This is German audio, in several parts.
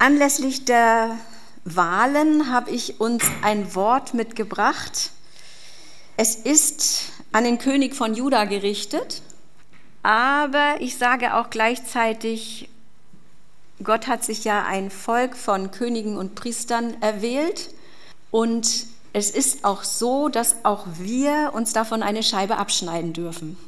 Anlässlich der Wahlen habe ich uns ein Wort mitgebracht. Es ist an den König von Juda gerichtet, aber ich sage auch gleichzeitig, Gott hat sich ja ein Volk von Königen und Priestern erwählt und es ist auch so, dass auch wir uns davon eine Scheibe abschneiden dürfen.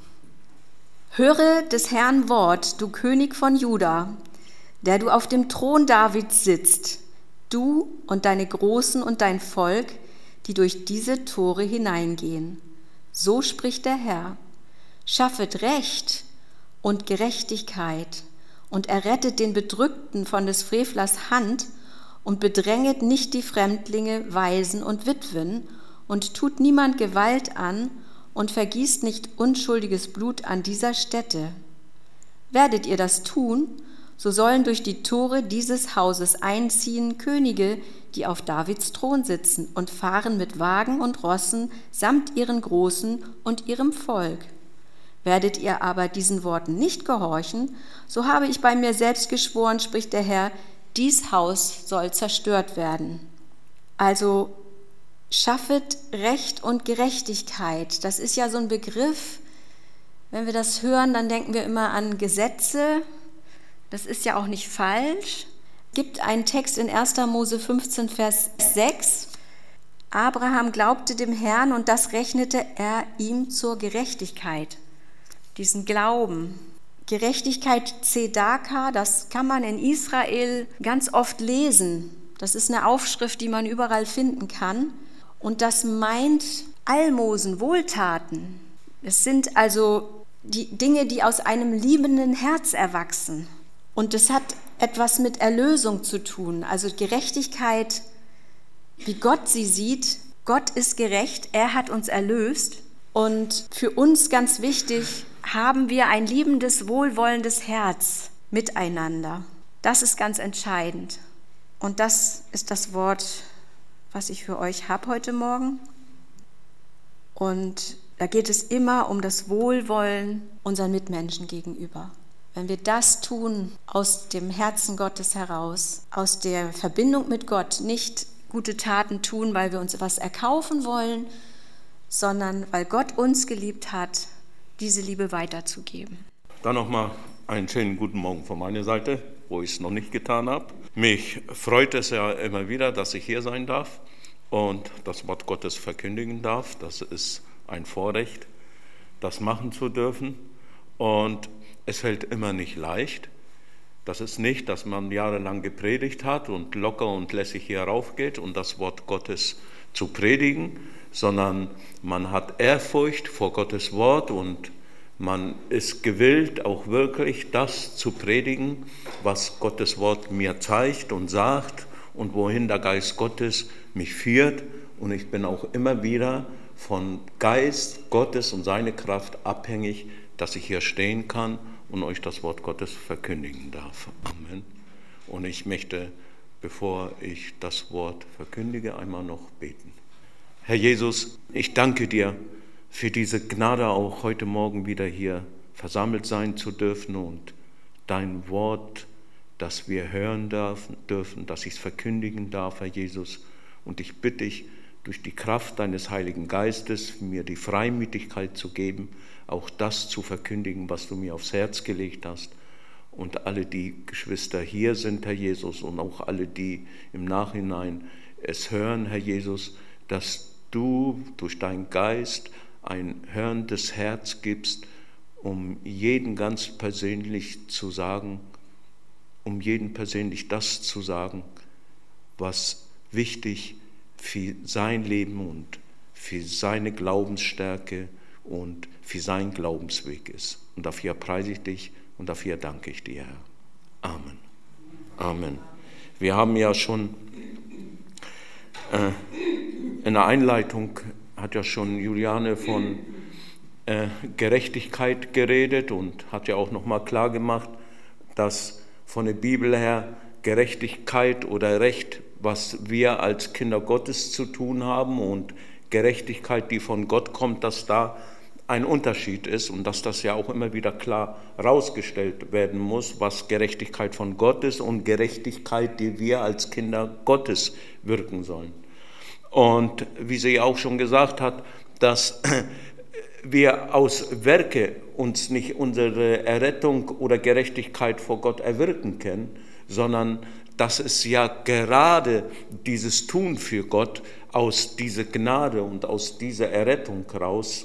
Höre des Herrn Wort, du König von Juda, der du auf dem Thron Davids sitzt, du und deine Großen und dein Volk, die durch diese Tore hineingehen. So spricht der Herr: Schaffet Recht und Gerechtigkeit und errettet den Bedrückten von des Frevlers Hand und bedränget nicht die Fremdlinge, Waisen und Witwen und tut niemand Gewalt an und vergießt nicht unschuldiges Blut an dieser Stätte. Werdet ihr das tun, so sollen durch die Tore dieses Hauses einziehen Könige, die auf Davids Thron sitzen und fahren mit Wagen und Rossen samt ihren Großen und ihrem Volk. Werdet ihr aber diesen Worten nicht gehorchen, so habe ich bei mir selbst geschworen, spricht der Herr, dies Haus soll zerstört werden. Also schaffet Recht und Gerechtigkeit. Das ist ja so ein Begriff, wenn wir das hören, dann denken wir immer an Gesetze. Das ist ja auch nicht falsch. Es gibt einen Text in 1. Mose 15, Vers 6. Abraham glaubte dem Herrn und das rechnete er ihm zur Gerechtigkeit. Diesen Glauben. Gerechtigkeit Zedaka, das kann man in Israel ganz oft lesen. Das ist eine Aufschrift, die man überall finden kann. Und das meint Almosen, Wohltaten. Es sind also die Dinge, die aus einem liebenden Herz erwachsen. Und das hat etwas mit Erlösung zu tun. Also Gerechtigkeit, wie Gott sie sieht. Gott ist gerecht, er hat uns erlöst. Und für uns ganz wichtig, haben wir ein liebendes, wohlwollendes Herz miteinander. Das ist ganz entscheidend. Und das ist das Wort, was ich für euch habe heute Morgen. Und da geht es immer um das Wohlwollen unseren Mitmenschen gegenüber. Wenn wir das tun aus dem Herzen Gottes heraus, aus der Verbindung mit Gott, nicht gute Taten tun, weil wir uns etwas erkaufen wollen, sondern weil Gott uns geliebt hat, diese Liebe weiterzugeben. Dann nochmal einen schönen guten Morgen von meiner Seite, wo ich es noch nicht getan habe. Mich freut es ja immer wieder, dass ich hier sein darf und das Wort Gottes verkündigen darf. Das ist ein Vorrecht, das machen zu dürfen. Und es fällt immer nicht leicht. Das ist nicht, dass man jahrelang gepredigt hat und locker und lässig hier raufgeht und das Wort Gottes zu predigen, sondern man hat Ehrfurcht vor Gottes Wort und man ist gewillt, auch wirklich das zu predigen, was Gottes Wort mir zeigt und sagt und wohin der Geist Gottes mich führt. Und ich bin auch immer wieder von Geist Gottes und seine Kraft abhängig, dass ich hier stehen kann und euch das Wort Gottes verkündigen darf. Amen. Und ich möchte, bevor ich das Wort verkündige, einmal noch beten. Herr Jesus, ich danke dir für diese Gnade, auch heute Morgen wieder hier versammelt sein zu dürfen und dein Wort, das wir hören dürfen, dass ich es verkündigen darf, Herr Jesus. Und ich bitte dich, durch die Kraft deines Heiligen Geistes mir die Freimütigkeit zu geben, auch das zu verkündigen, was du mir aufs Herz gelegt hast. Und alle die Geschwister hier sind, Herr Jesus, und auch alle, die im Nachhinein es hören, Herr Jesus, dass du durch deinen Geist ein hörendes Herz gibst, um jeden ganz persönlich zu sagen, um jeden persönlich das zu sagen, was wichtig für sein Leben und für seine Glaubensstärke und für seinen Glaubensweg ist. Und dafür preise ich dich und dafür danke ich dir, Herr. Amen. Amen. Wir haben ja schon in der Einleitung hat ja schon Juliane von Gerechtigkeit geredet und hat ja auch nochmal klar gemacht, dass von der Bibel her Gerechtigkeit oder Recht, was wir als Kinder Gottes zu tun haben und Gerechtigkeit, die von Gott kommt, dass da ein Unterschied ist und dass das ja auch immer wieder klar herausgestellt werden muss, was Gerechtigkeit von Gott ist und Gerechtigkeit, die wir als Kinder Gottes wirken sollen. Und wie sie auch schon gesagt hat, dass wir aus Werke uns nicht unsere Errettung oder Gerechtigkeit vor Gott erwirken können, sondern dass es ja gerade dieses Tun für Gott aus dieser Gnade und aus dieser Errettung raus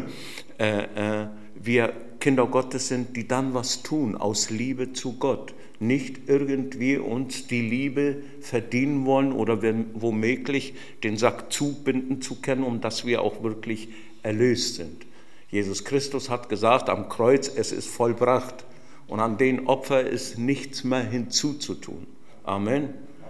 wir Kinder Gottes sind, die dann was tun aus Liebe zu Gott. Nicht irgendwie uns die Liebe verdienen wollen oder womöglich den Sack zubinden zu können, um dass wir auch wirklich erlöst sind. Jesus Christus hat gesagt am Kreuz, es ist vollbracht und an den Opfer ist nichts mehr hinzuzutun. Amen.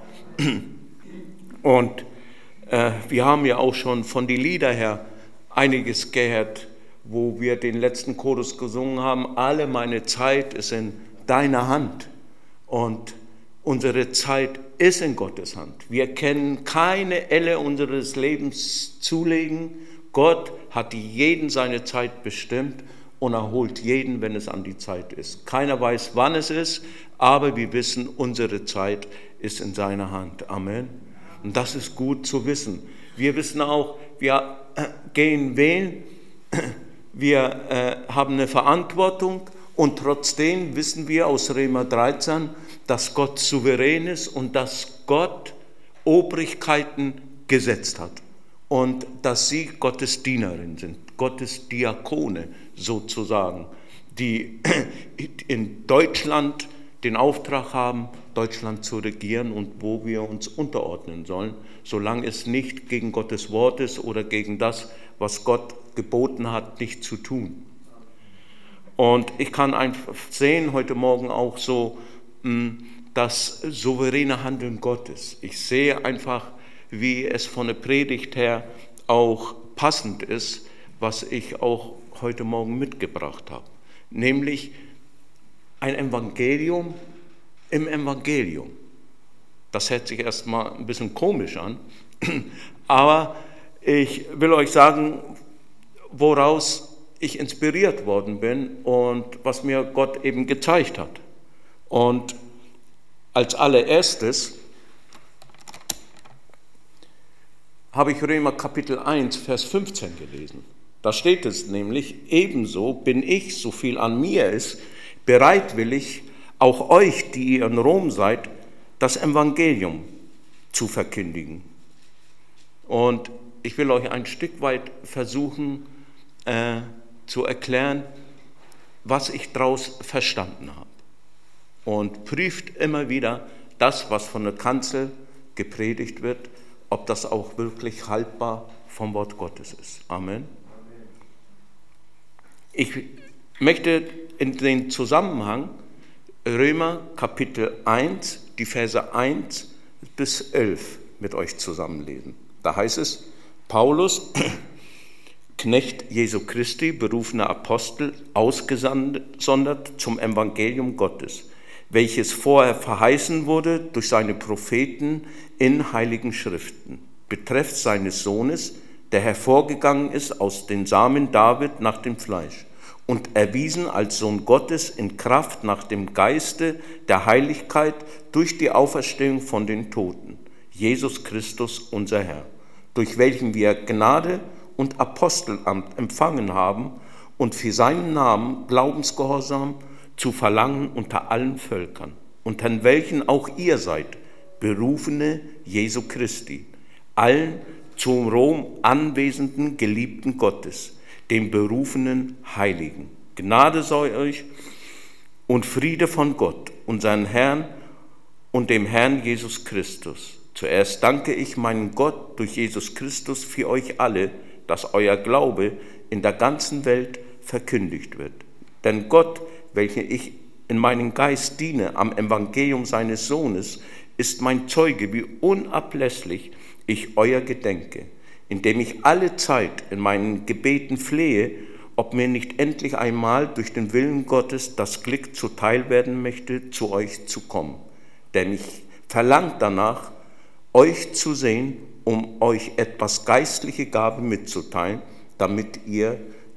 Und wir haben ja auch schon von den Liedern her einiges gehört, wo wir den letzten Chorus gesungen haben, alle meine Zeit ist in deiner Hand und unsere Zeit ist in Gottes Hand. Wir können keine Elle unseres Lebens zulegen. Gott hat jeden seine Zeit bestimmt und er holt jeden, wenn es an die Zeit ist. Keiner weiß, wann es ist, aber wir wissen, unsere Zeit ist in seiner Hand. Amen. Und das ist gut zu wissen. Wir wissen auch, wir gehen wählen, wir haben eine Verantwortung und trotzdem wissen wir aus Römer 13, dass Gott souverän ist und dass Gott Obrigkeiten gesetzt hat und dass sie Gottes Dienerin sind, Gottes Diakone sozusagen, die in Deutschland den Auftrag haben, Deutschland zu regieren und wo wir uns unterordnen sollen, solange es nicht gegen Gottes Wort ist oder gegen das, was Gott geboten hat, nicht zu tun. Und ich kann einfach sehen, heute Morgen auch so, das souveräne Handeln Gottes. Ich sehe einfach, wie es von der Predigt her auch passend ist, was ich auch heute Morgen mitgebracht habe. Nämlich ein Evangelium im Evangelium. Das hört sich erstmal ein bisschen komisch an, aber ich will euch sagen, woraus ich inspiriert worden bin und was mir Gott eben gezeigt hat. Und als allererstes habe ich Römer Kapitel 1, Vers 15 gelesen. Da steht es nämlich, ebenso bin ich, so viel an mir ist, bereitwillig, auch euch, die ihr in Rom seid, das Evangelium zu verkündigen. Und ich will euch ein Stück weit versuchen zu erklären, was ich daraus verstanden habe. Und prüft immer wieder das, was von der Kanzel gepredigt wird, ob das auch wirklich haltbar vom Wort Gottes ist. Amen. Ich möchte in den Zusammenhang Römer Kapitel 1, die Verse 1 bis 11 mit euch zusammenlesen. Da heißt es, Paulus, Knecht Jesu Christi, berufener Apostel, ausgesondert zum Evangelium Gottes, welches vorher verheißen wurde durch seine Propheten in heiligen Schriften, betreffs seines Sohnes, der hervorgegangen ist aus den Samen David nach dem Fleisch und erwiesen als Sohn Gottes in Kraft nach dem Geiste der Heiligkeit durch die Auferstehung von den Toten, Jesus Christus, unser Herr, durch welchen wir Gnade und Apostelamt empfangen haben und für seinen Namen Glaubensgehorsam zu verlangen unter allen Völkern, unter welchen auch ihr seid, Berufene Jesu Christi, allen zum Rom anwesenden Geliebten Gottes, den berufenen Heiligen. Gnade sei euch und Friede von Gott, unseren Herrn und dem Herrn Jesus Christus. Zuerst danke ich meinem Gott durch Jesus Christus für euch alle, dass euer Glaube in der ganzen Welt verkündigt wird. Denn Gott, welchen ich in meinem Geist diene am Evangelium seines Sohnes, ist mein Zeuge, wie unablässlich ich euer gedenke, indem ich alle Zeit in meinen Gebeten flehe, ob mir nicht endlich einmal durch den Willen Gottes das Glück zuteil werden möchte, zu euch zu kommen. Denn ich verlange danach, euch zu sehen, um euch etwas geistliche Gabe mitzuteilen, damit ihr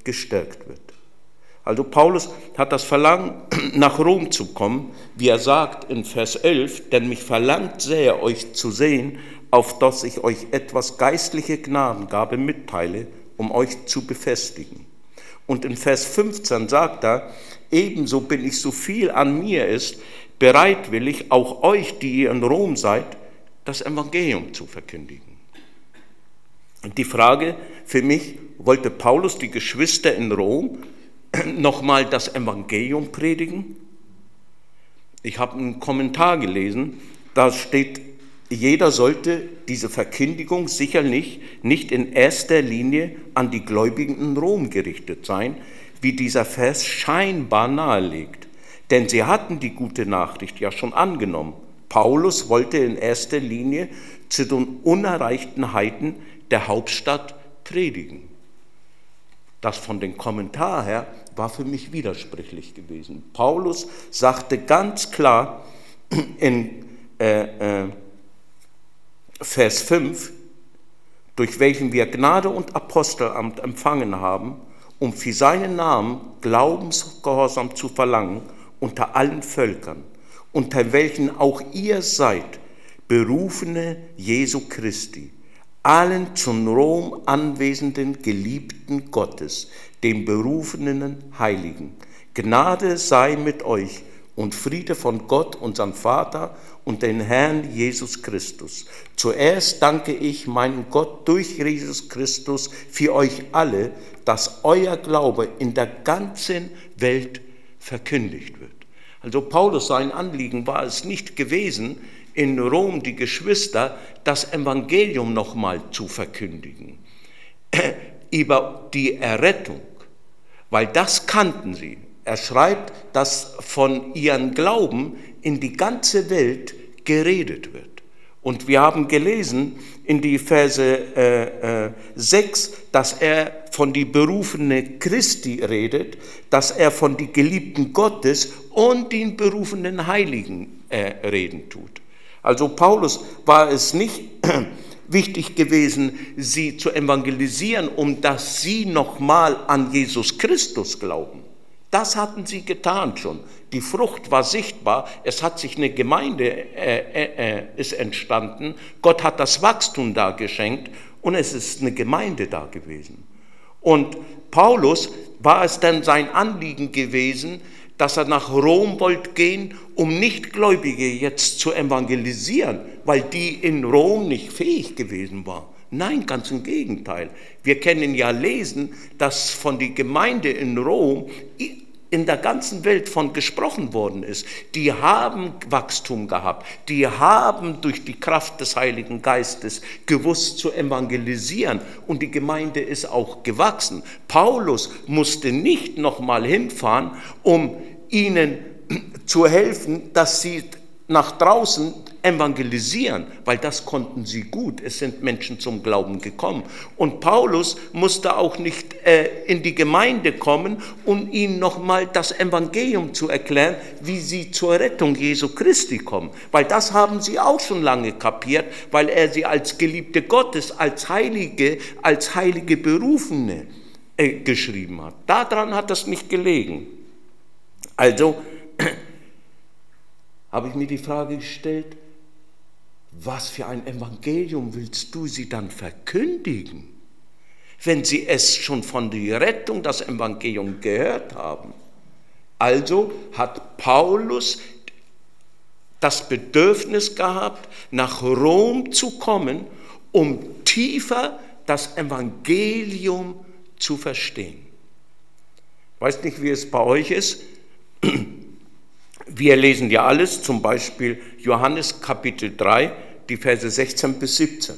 gestärkt wird. Also Paulus hat das Verlangen, nach Rom zu kommen, wie er sagt in Vers 11, denn mich verlangt sehr, euch zu sehen, auf dass ich euch etwas geistliche Gnadengabe mitteile, um euch zu befestigen. Und in Vers 15 sagt er, ebenso bin ich, so viel an mir ist, bereitwillig, auch euch, die ihr in Rom seid, das Evangelium zu verkündigen. Und die Frage für mich, wollte Paulus die Geschwister in Rom nochmal das Evangelium predigen? Ich habe einen Kommentar gelesen, da steht, jeder sollte diese Verkündigung sicherlich nicht in erster Linie an die Gläubigen in Rom gerichtet sein, wie dieser Vers scheinbar nahelegt. Denn sie hatten die gute Nachricht ja schon angenommen. Paulus wollte in erster Linie zu den unerreichten Heiden der Hauptstadt predigen. Das von dem Kommentar her war für mich widersprüchlich gewesen. Paulus sagte ganz klar in Vers 5, durch welchen wir Gnade und Apostelamt empfangen haben, um für seinen Namen Glaubensgehorsam zu verlangen unter allen Völkern, unter welchen auch ihr seid, Berufene Jesu Christi, allen zum Rom anwesenden Geliebten Gottes, den berufenen Heiligen. Gnade sei mit euch und Friede von Gott, unserem Vater und den Herrn Jesus Christus. Zuerst danke ich meinem Gott durch Jesus Christus für euch alle, dass euer Glaube in der ganzen Welt verkündigt wird. Also Paulus, sein Anliegen war es nicht gewesen, in Rom die Geschwister das Evangelium nochmal zu verkündigen, über die Errettung, weil das kannten sie. Er schreibt, dass von ihrem Glauben in die ganze Welt geredet wird. Und wir haben gelesen in die Verse 6, dass er von die berufene Christi redet, dass er von die Geliebten Gottes und den berufenen Heiligen reden tut. Also Paulus war es nicht wichtig gewesen, sie zu evangelisieren, um dass sie nochmal an Jesus Christus glauben. Das hatten sie getan schon. Die Frucht war sichtbar. Es hat sich eine Gemeinde ist entstanden. Gott hat das Wachstum da geschenkt und es ist eine Gemeinde da gewesen. Und Paulus war es dann sein Anliegen gewesen, dass er nach Rom wollte gehen, um Nichtgläubige jetzt zu evangelisieren, weil die in Rom nicht fähig gewesen waren. Nein, ganz im Gegenteil. Wir können ja lesen, dass von der Gemeinde in Rom in der ganzen Welt von gesprochen worden ist. Die haben Wachstum gehabt. Die haben durch die Kraft des Heiligen Geistes gewusst zu evangelisieren. Und die Gemeinde ist auch gewachsen. Paulus musste nicht nochmal hinfahren, um ihnen zu helfen, dass sie nach draußen evangelisieren, weil das konnten sie gut. Es sind Menschen zum Glauben gekommen. Und Paulus musste auch nicht in die Gemeinde kommen, um ihnen nochmal das Evangelium zu erklären, wie sie zur Rettung Jesu Christi kommen. Weil das haben sie auch schon lange kapiert, weil er sie als Geliebte Gottes, als heilige Berufene geschrieben hat. Daran hat das nicht gelegen. Also habe ich mir die Frage gestellt, was für ein Evangelium willst du sie dann verkündigen, wenn sie es schon von der Rettung, das Evangelium gehört haben? Also hat Paulus das Bedürfnis gehabt, nach Rom zu kommen, um tiefer das Evangelium zu verstehen. Ich weiß nicht, wie es bei euch ist. Wir lesen ja alles, zum Beispiel Johannes Kapitel 3, die Verse 16 bis 17.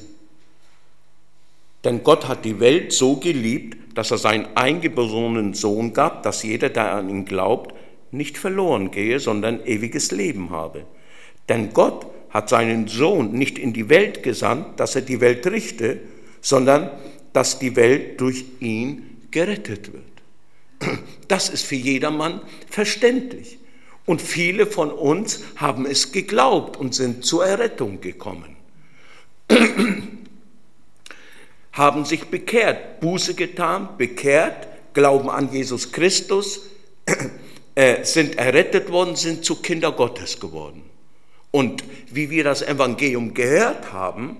Denn Gott hat die Welt so geliebt, dass er seinen eingeborenen Sohn gab, dass jeder, der an ihn glaubt, nicht verloren gehe, sondern ewiges Leben habe. Denn Gott hat seinen Sohn nicht in die Welt gesandt, dass er die Welt richte, sondern dass die Welt durch ihn gerettet wird. Das ist für jedermann verständlich. Und viele von uns haben es geglaubt und sind zur Errettung gekommen. Haben sich bekehrt, Buße getan, bekehrt, glauben an Jesus Christus, sind errettet worden, sind zu Kinder Gottes geworden. Und wie wir das Evangelium gehört haben,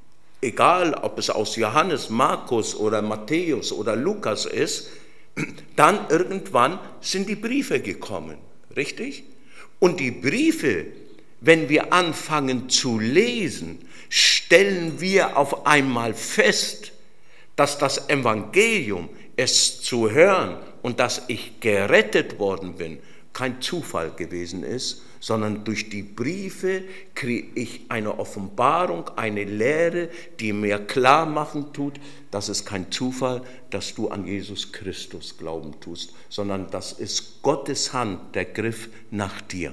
egal ob es aus Johannes, Markus oder Matthäus oder Lukas ist, dann irgendwann sind die Briefe gekommen, richtig? Und die Briefe, wenn wir anfangen zu lesen, stellen wir auf einmal fest, dass das Evangelium, es zu hören und dass ich gerettet worden bin, kein Zufall gewesen ist, sondern durch die Briefe kriege ich eine Offenbarung, eine Lehre, die mir klar machen tut, dass es kein Zufall, dass du an Jesus Christus glauben tust, sondern das ist Gottes Hand, der Griff nach dir.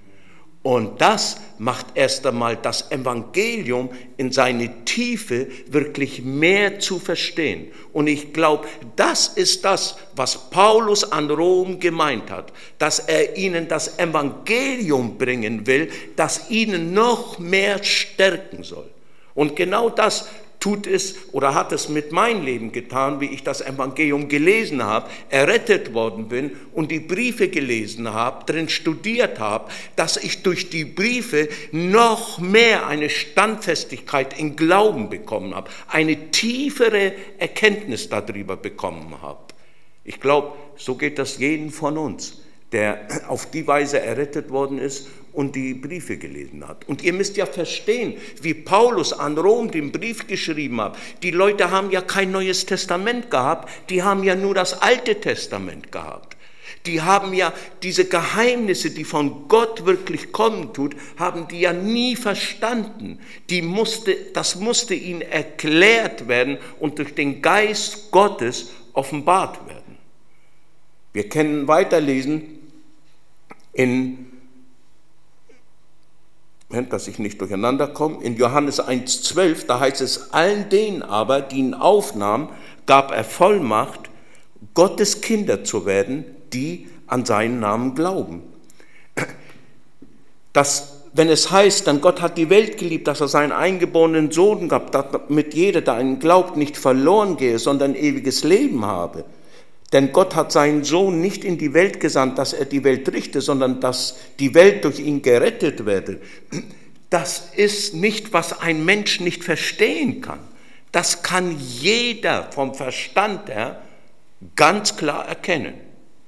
Und das macht erst einmal das Evangelium in seine Tiefe wirklich mehr zu verstehen. Und ich glaube, das ist das, was Paulus an Rom gemeint hat, dass er ihnen das Evangelium bringen will, das ihnen noch mehr stärken soll. Und genau das tut es oder hat es mit meinem Leben getan, wie ich das Evangelium gelesen habe, errettet worden bin und die Briefe gelesen habe, drin studiert habe, dass ich durch die Briefe noch mehr eine Standfestigkeit in Glauben bekommen habe, eine tiefere Erkenntnis darüber bekommen habe. Ich glaube, so geht das jedem von uns, der auf die Weise errettet worden ist und die Briefe gelesen hat. Und ihr müsst ja verstehen, wie Paulus an Rom den Brief geschrieben hat. Die Leute haben ja kein Neues Testament gehabt, die haben ja nur das Alte Testament gehabt. Die haben ja diese Geheimnisse, die von Gott wirklich kommen tut, haben die ja nie verstanden. Das musste ihnen erklärt werden und durch den Geist Gottes offenbart werden. Wir können weiterlesen dass ich nicht durcheinander komme, in Johannes 1,12, da heißt es, allen denen aber, die ihn aufnahmen, gab er Vollmacht, Gottes Kinder zu werden, die an seinen Namen glauben. Wenn es heißt, dann Gott hat die Welt geliebt, dass er seinen eingeborenen Sohn gab, damit jeder, der an ihn glaubt, nicht verloren gehe, sondern ewiges Leben habe. Denn Gott hat seinen Sohn nicht in die Welt gesandt, dass er die Welt richte, sondern dass die Welt durch ihn gerettet werde. Das ist nicht, was ein Mensch nicht verstehen kann. Das kann jeder vom Verstand her ganz klar erkennen.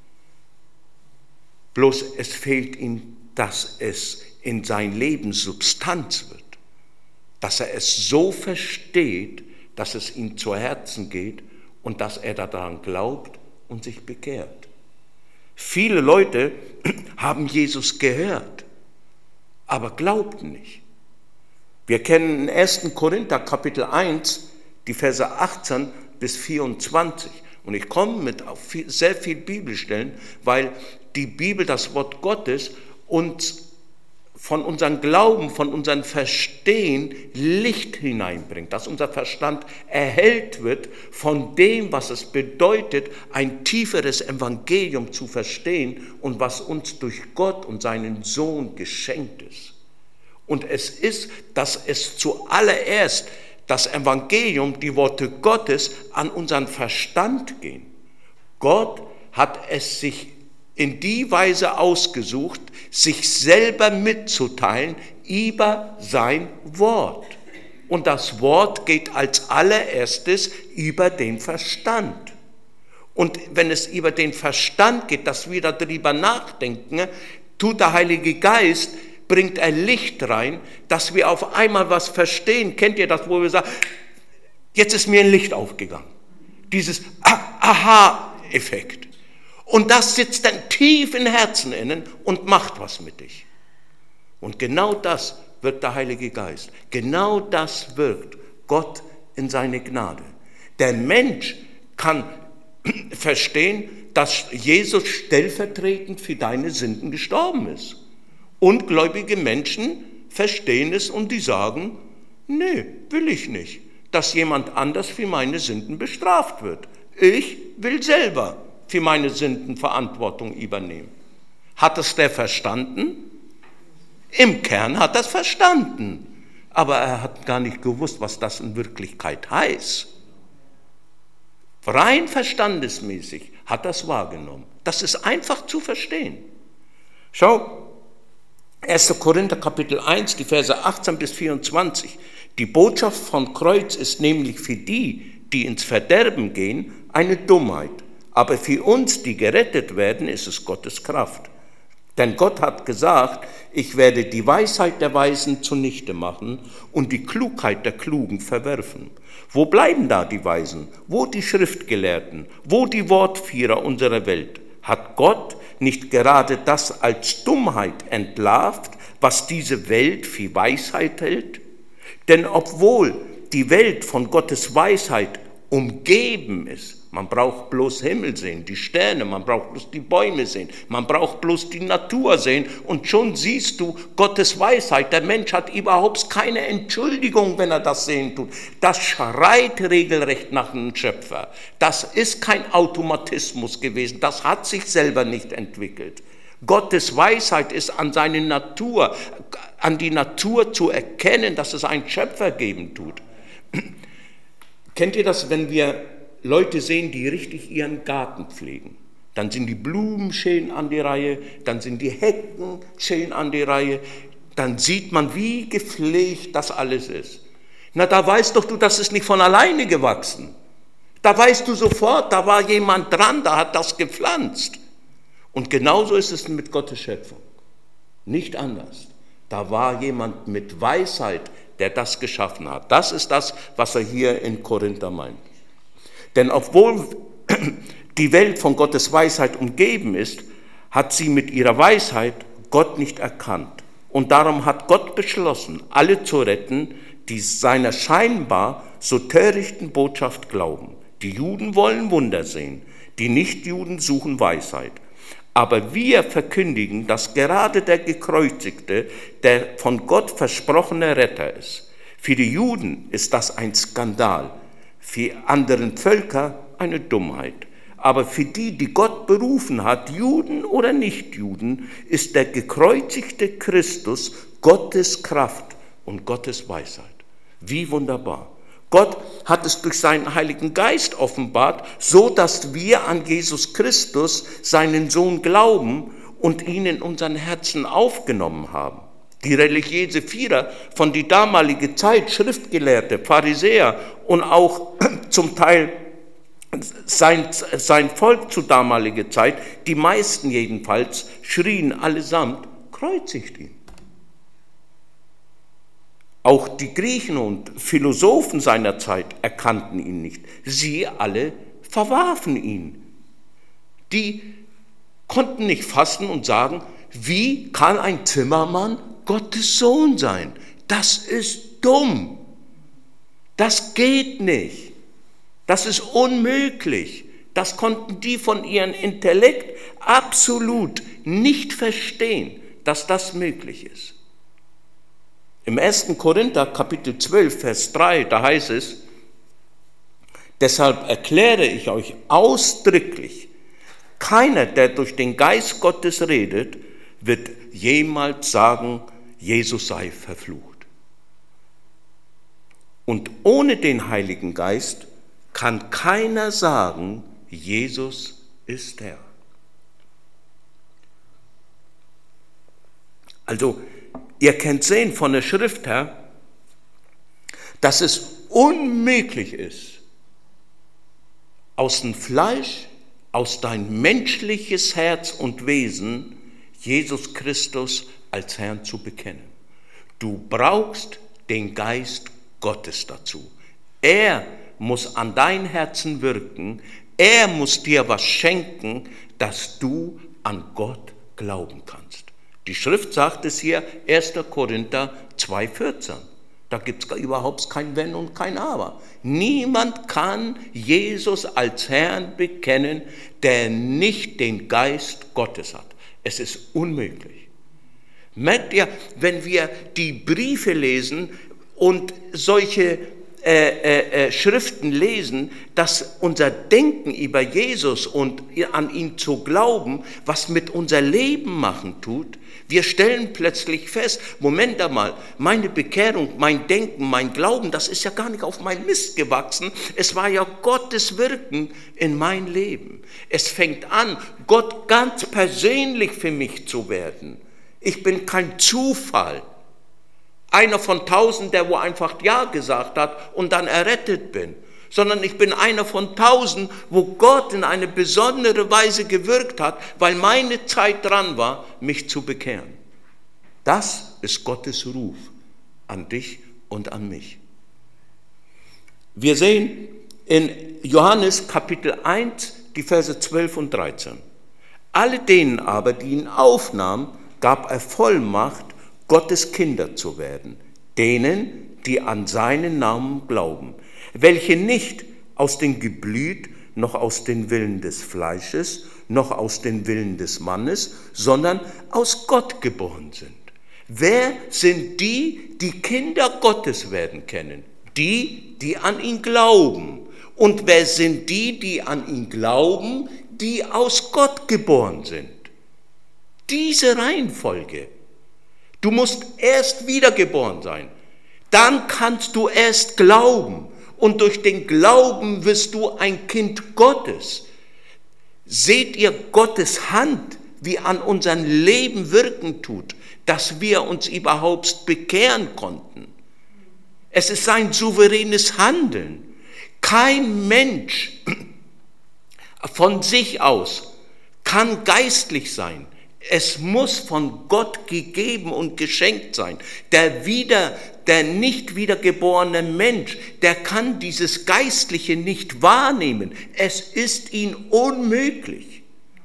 Bloß es fehlt ihm, dass es in sein Leben Substanz wird. Dass er es so versteht, dass es ihm zu Herzen geht und dass er daran glaubt und sich bekehrt. Viele Leute haben Jesus gehört, aber glaubten nicht. Wir kennen in 1. Korinther Kapitel 1 die Verse 18 bis 24 und ich komme auf sehr viel Bibelstellen, weil die Bibel, das Wort Gottes, uns von unserem Glauben, von unserem Verstehen Licht hineinbringt, dass unser Verstand erhellt wird von dem, was es bedeutet, ein tieferes Evangelium zu verstehen und was uns durch Gott und seinen Sohn geschenkt ist. Und es ist, dass es zuallererst das Evangelium, die Worte Gottes, an unseren Verstand gehen. Gott hat es sich in die Weise ausgesucht, sich selber mitzuteilen über sein Wort. Und das Wort geht als allererstes über den Verstand. Und wenn es über den Verstand geht, dass wir darüber nachdenken, tut der Heilige Geist, bringt er Licht rein, dass wir auf einmal was verstehen. Kennt ihr das, wo wir sagen, jetzt ist mir ein Licht aufgegangen. Dieses Aha-Effekt. Und das sitzt dann tief im Herzen innen und macht was mit dich. Und genau das wirkt der Heilige Geist. Genau das wirkt Gott in seine Gnade. Der Mensch kann verstehen, dass Jesus stellvertretend für deine Sünden gestorben ist. Ungläubige Menschen verstehen es und die sagen, nee, will ich nicht, dass jemand anders für meine Sünden bestraft wird. Ich will selber für meine Sünden Verantwortung übernehmen. Hat es der verstanden? Im Kern hat er es verstanden, aber er hat gar nicht gewusst, was das in Wirklichkeit heißt. Rein verstandesmäßig hat das wahrgenommen. Das ist einfach zu verstehen. Schau, 1. Korinther Kapitel 1, die Verse 18 bis 24. Die Botschaft von Kreuz ist nämlich für die, die ins Verderben gehen, eine Dummheit. Aber für uns, die gerettet werden, ist es Gottes Kraft. Denn Gott hat gesagt, ich werde die Weisheit der Weisen zunichte machen und die Klugheit der Klugen verwerfen. Wo bleiben da die Weisen? Wo die Schriftgelehrten? Wo die Wortführer unserer Welt? Hat Gott nicht gerade das als Dummheit entlarvt, was diese Welt für Weisheit hält? Denn obwohl die Welt von Gottes Weisheit umgeben ist, man braucht bloß Himmel sehen, die Sterne, man braucht bloß die Bäume sehen, man braucht bloß die Natur sehen und schon siehst du Gottes Weisheit. Der Mensch hat überhaupt keine Entschuldigung, wenn er das sehen tut. Das schreit regelrecht nach einem Schöpfer. Das ist kein Automatismus gewesen, das hat sich selber nicht entwickelt. Gottes Weisheit ist an seine Natur, an die Natur zu erkennen, dass es einen Schöpfer geben tut. Kennt ihr das, wenn wir Leute sehen, die richtig ihren Garten pflegen? Dann sind die Blumen schön an die Reihe, dann sind die Hecken schön an die Reihe, dann sieht man, wie gepflegt das alles ist. Na, da weißt doch du, das ist nicht von alleine gewachsen. Da weißt du sofort, da war jemand dran, da hat das gepflanzt. Und genauso ist es mit Gottes Schöpfung. Nicht anders. Da war jemand mit Weisheit, der das geschaffen hat. Das ist das, was er hier in Korinther meint. Denn obwohl die Welt von Gottes Weisheit umgeben ist, hat sie mit ihrer Weisheit Gott nicht erkannt. Und darum hat Gott beschlossen, alle zu retten, die seiner scheinbar so törichten Botschaft glauben. Die Juden wollen Wunder sehen, die Nichtjuden suchen Weisheit. Aber wir verkündigen, dass gerade der Gekreuzigte der von Gott versprochene Retter ist. Für die Juden ist das ein Skandal, für anderen Völker eine Dummheit. Aber für die, die Gott berufen hat, Juden oder Nichtjuden, ist der gekreuzigte Christus Gottes Kraft und Gottes Weisheit. Wie wunderbar. Gott hat es durch seinen Heiligen Geist offenbart, so dass wir an Jesus Christus, seinen Sohn, glauben und ihn in unseren Herzen aufgenommen haben. Die religiöse Vierer von der damaligen Zeit, Schriftgelehrte, Pharisäer und auch zum Teil sein Volk zur damaligen Zeit, die meisten jedenfalls, schrien allesamt, kreuzigt ihn. Auch die Griechen und Philosophen seiner Zeit erkannten ihn nicht. Sie alle verwarfen ihn. Die konnten nicht fassen und sagen, wie kann ein Zimmermann Gottes Sohn sein? Das ist dumm. Das geht nicht. Das ist unmöglich. Das konnten die von ihrem Intellekt absolut nicht verstehen, dass das möglich ist. Im 1. Korinther Kapitel 12, Vers 3, da heißt es, deshalb erkläre ich euch ausdrücklich, keiner, der durch den Geist Gottes redet, wird jemals sagen, Jesus sei verflucht. Und ohne den Heiligen Geist kann keiner sagen, Jesus ist Herr. Also, ihr könnt sehen von der Schrift her, dass es unmöglich ist, aus dem Fleisch, aus dein menschliches Herz und Wesen, Jesus Christus als Herrn zu bekennen. Du brauchst den Geist Gottes dazu. Er muss an dein Herzen wirken, er muss dir was schenken, dass du an Gott glauben kannst. Die Schrift sagt es hier, 1. Korinther 2,14. Da gibt es überhaupt kein Wenn und kein Aber. Niemand kann Jesus als Herrn bekennen, der nicht den Geist Gottes hat. Es ist unmöglich. Merkt ihr, wenn wir die Briefe lesen und solche Schriften lesen, dass unser Denken über Jesus und an ihn zu glauben, was mit unser Leben machen tut. Wir stellen plötzlich fest, Moment einmal, meine Bekehrung, mein Denken, mein Glauben, das ist ja gar nicht auf mein Mist gewachsen. Es war ja Gottes Wirken in mein Leben. Es fängt an, Gott ganz persönlich für mich zu werden. Ich bin kein Zufall. Einer von 1000, der wo einfach Ja gesagt hat und dann errettet bin. Sondern ich bin einer von 1000, wo Gott in eine besondere Weise gewirkt hat, weil meine Zeit dran war, mich zu bekehren. Das ist Gottes Ruf an dich und an mich. Wir sehen in Johannes Kapitel 1, die Verse 12 und 13. Alle denen aber, die ihn aufnahmen, gab er Vollmacht, Gottes Kinder zu werden, denen, die an seinen Namen glauben, welche nicht aus dem Geblüt, noch aus den Willen des Fleisches, noch aus den Willen des Mannes, sondern aus Gott geboren sind. Wer sind die, die Kinder Gottes werden können? Die, die an ihn glauben. Und wer sind die, die an ihn glauben, die aus Gott geboren sind? Diese Reihenfolge. Du musst erst wiedergeboren sein. Dann kannst du erst glauben. Und durch den Glauben wirst du ein Kind Gottes. Seht ihr Gottes Hand, wie an unserem Leben wirken tut, dass wir uns überhaupt bekehren konnten? Es ist sein souveränes Handeln. Kein Mensch von sich aus kann geistlich sein. Es muss von Gott gegeben und geschenkt sein. Der nicht wiedergeborene Mensch, der kann dieses Geistliche nicht wahrnehmen. Es ist ihm unmöglich.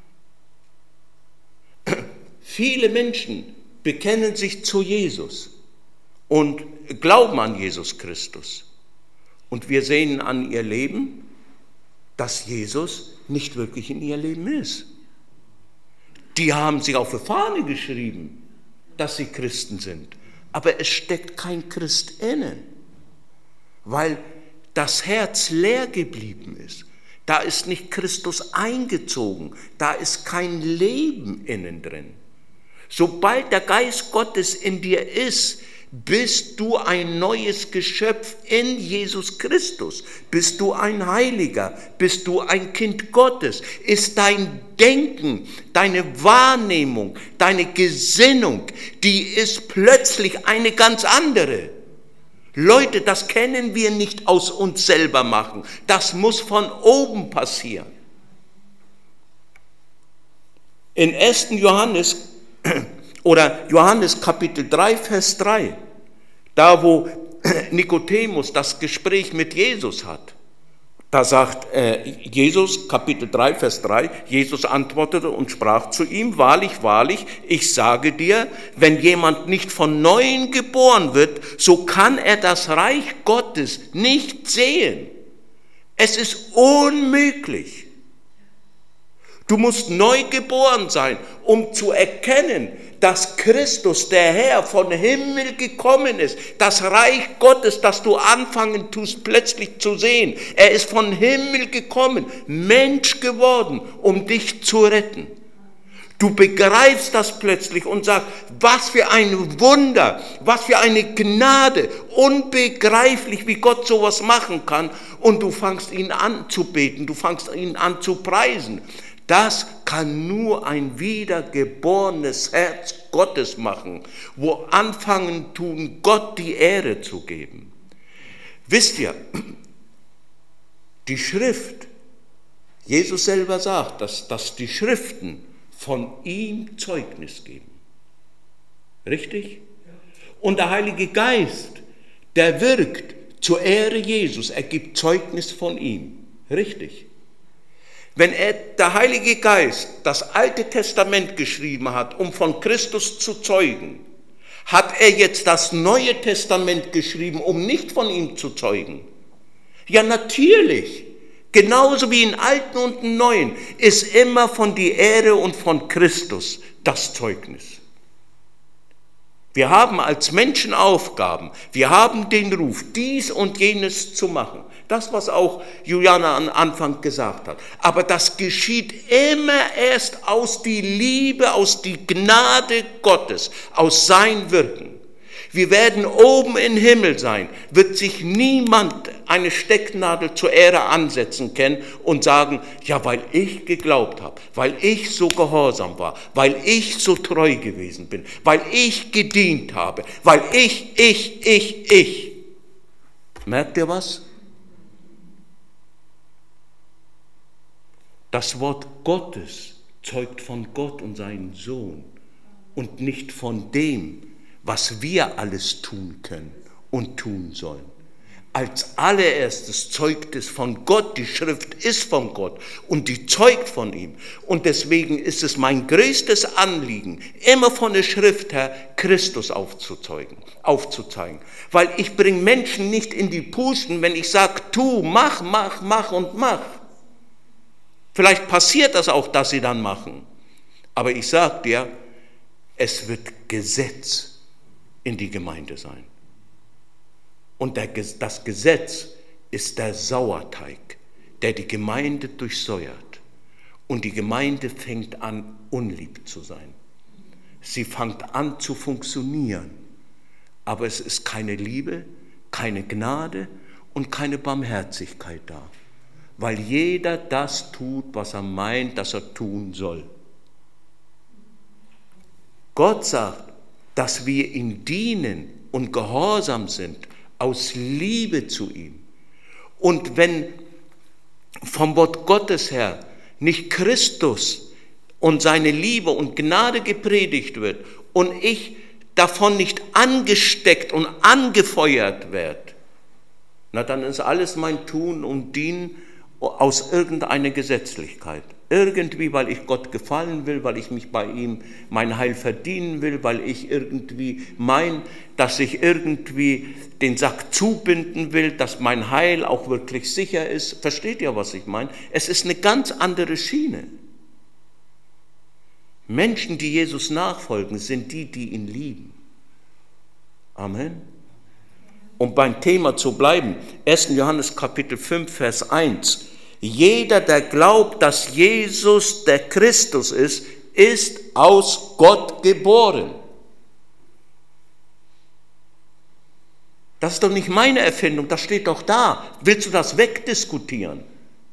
Viele Menschen bekennen sich zu Jesus und glauben an Jesus Christus. Und wir sehen an ihr Leben, dass Jesus nicht wirklich in ihr Leben ist. Die haben sich auf die Fahne geschrieben, dass sie Christen sind. Aber es steckt kein Christ innen, weil das Herz leer geblieben ist. Da ist nicht Christus eingezogen, da ist kein Leben innen drin. Sobald der Geist Gottes in dir ist, bist du ein neues Geschöpf in Jesus Christus. Bist du ein Heiliger? Bist du ein Kind Gottes? Ist dein Denken, deine Wahrnehmung, deine Gesinnung, die ist plötzlich eine ganz andere. Leute, das können wir nicht aus uns selber machen. Das muss von oben passieren. In 1. Johannes oder Johannes Kapitel 3, Vers 3, da wo Nikodemus das Gespräch mit Jesus hat, da sagt Jesus, Kapitel 3, Vers 3, Jesus antwortete und sprach zu ihm, wahrlich, wahrlich, ich sage dir, wenn jemand nicht von Neuem geboren wird, so kann er das Reich Gottes nicht sehen. Es ist unmöglich. Du musst neu geboren sein, um zu erkennen, dass Christus, der Herr, von Himmel gekommen ist. Das Reich Gottes, das du anfangen tust, plötzlich zu sehen. Er ist von Himmel gekommen, Mensch geworden, um dich zu retten. Du begreifst das plötzlich und sagst, was für ein Wunder, was für eine Gnade, unbegreiflich, wie Gott sowas machen kann. Und du fängst ihn an zu beten, du fängst ihn an zu preisen. Das kann nur ein wiedergeborenes Herz Gottes machen, wo anfangen tun, Gott die Ehre zu geben. Wisst ihr, die Schrift, Jesus selber sagt, dass die Schriften von ihm Zeugnis geben. Richtig? Und der Heilige Geist, der wirkt zur Ehre Jesus, er gibt Zeugnis von ihm. Richtig? Wenn der Heilige Geist das Alte Testament geschrieben hat, um von Christus zu zeugen, hat er jetzt das Neue Testament geschrieben, um nicht von ihm zu zeugen? Ja, natürlich. Genauso wie im Alten und im Neuen ist immer von der Ehre und von Christus das Zeugnis. Wir haben als Menschen Aufgaben. Wir haben den Ruf, dies und jenes zu machen. Das, was auch Juliana am Anfang gesagt hat. Aber das geschieht immer erst aus die Liebe, aus die Gnade Gottes, aus sein Wirken. Wir werden oben im Himmel sein, wird sich niemand eine Stecknadel zur Ehre ansetzen können und sagen, ja, weil ich geglaubt habe, weil ich so gehorsam war, weil ich so treu gewesen bin, weil ich gedient habe, weil ich. Merkt ihr was? Das Wort Gottes zeugt von Gott und seinem Sohn und nicht von dem, was wir alles tun können und tun sollen. Als allererstes zeugt es von Gott, die Schrift ist von Gott und die zeugt von ihm. Und deswegen ist es mein größtes Anliegen, immer von der Schrift her Christus aufzuzeigen. Weil ich bringe Menschen nicht in die Puschen, wenn ich sage, tu, mach und mach. Vielleicht passiert das auch, dass sie dann machen. Aber ich sage dir, es wird Gesetz in die Gemeinde sein. Und das Gesetz ist der Sauerteig, der die Gemeinde durchsäuert. Und die Gemeinde fängt an, unlieb zu sein. Sie fängt an zu funktionieren. Aber es ist keine Liebe, keine Gnade und keine Barmherzigkeit da. Weil jeder das tut, was er meint, dass er tun soll. Gott sagt, dass wir ihm dienen und gehorsam sind, aus Liebe zu ihm. Und wenn vom Wort Gottes her nicht Christus und seine Liebe und Gnade gepredigt wird und ich davon nicht angesteckt und angefeuert werde, na dann ist alles mein Tun und Dienen aus irgendeiner Gesetzlichkeit. Irgendwie, weil ich Gott gefallen will, weil ich mich bei ihm mein Heil verdienen will, weil ich irgendwie meine, dass ich irgendwie den Sack zubinden will, dass mein Heil auch wirklich sicher ist. Versteht ihr, was ich meine? Es ist eine ganz andere Schiene. Menschen, die Jesus nachfolgen, sind die, die ihn lieben. Amen. Um beim Thema zu bleiben, 1. Johannes Kapitel 5, Vers 1. Jeder, der glaubt, dass Jesus der Christus ist, ist aus Gott geboren. Das ist doch nicht meine Erfindung, das steht doch da. Willst du das wegdiskutieren?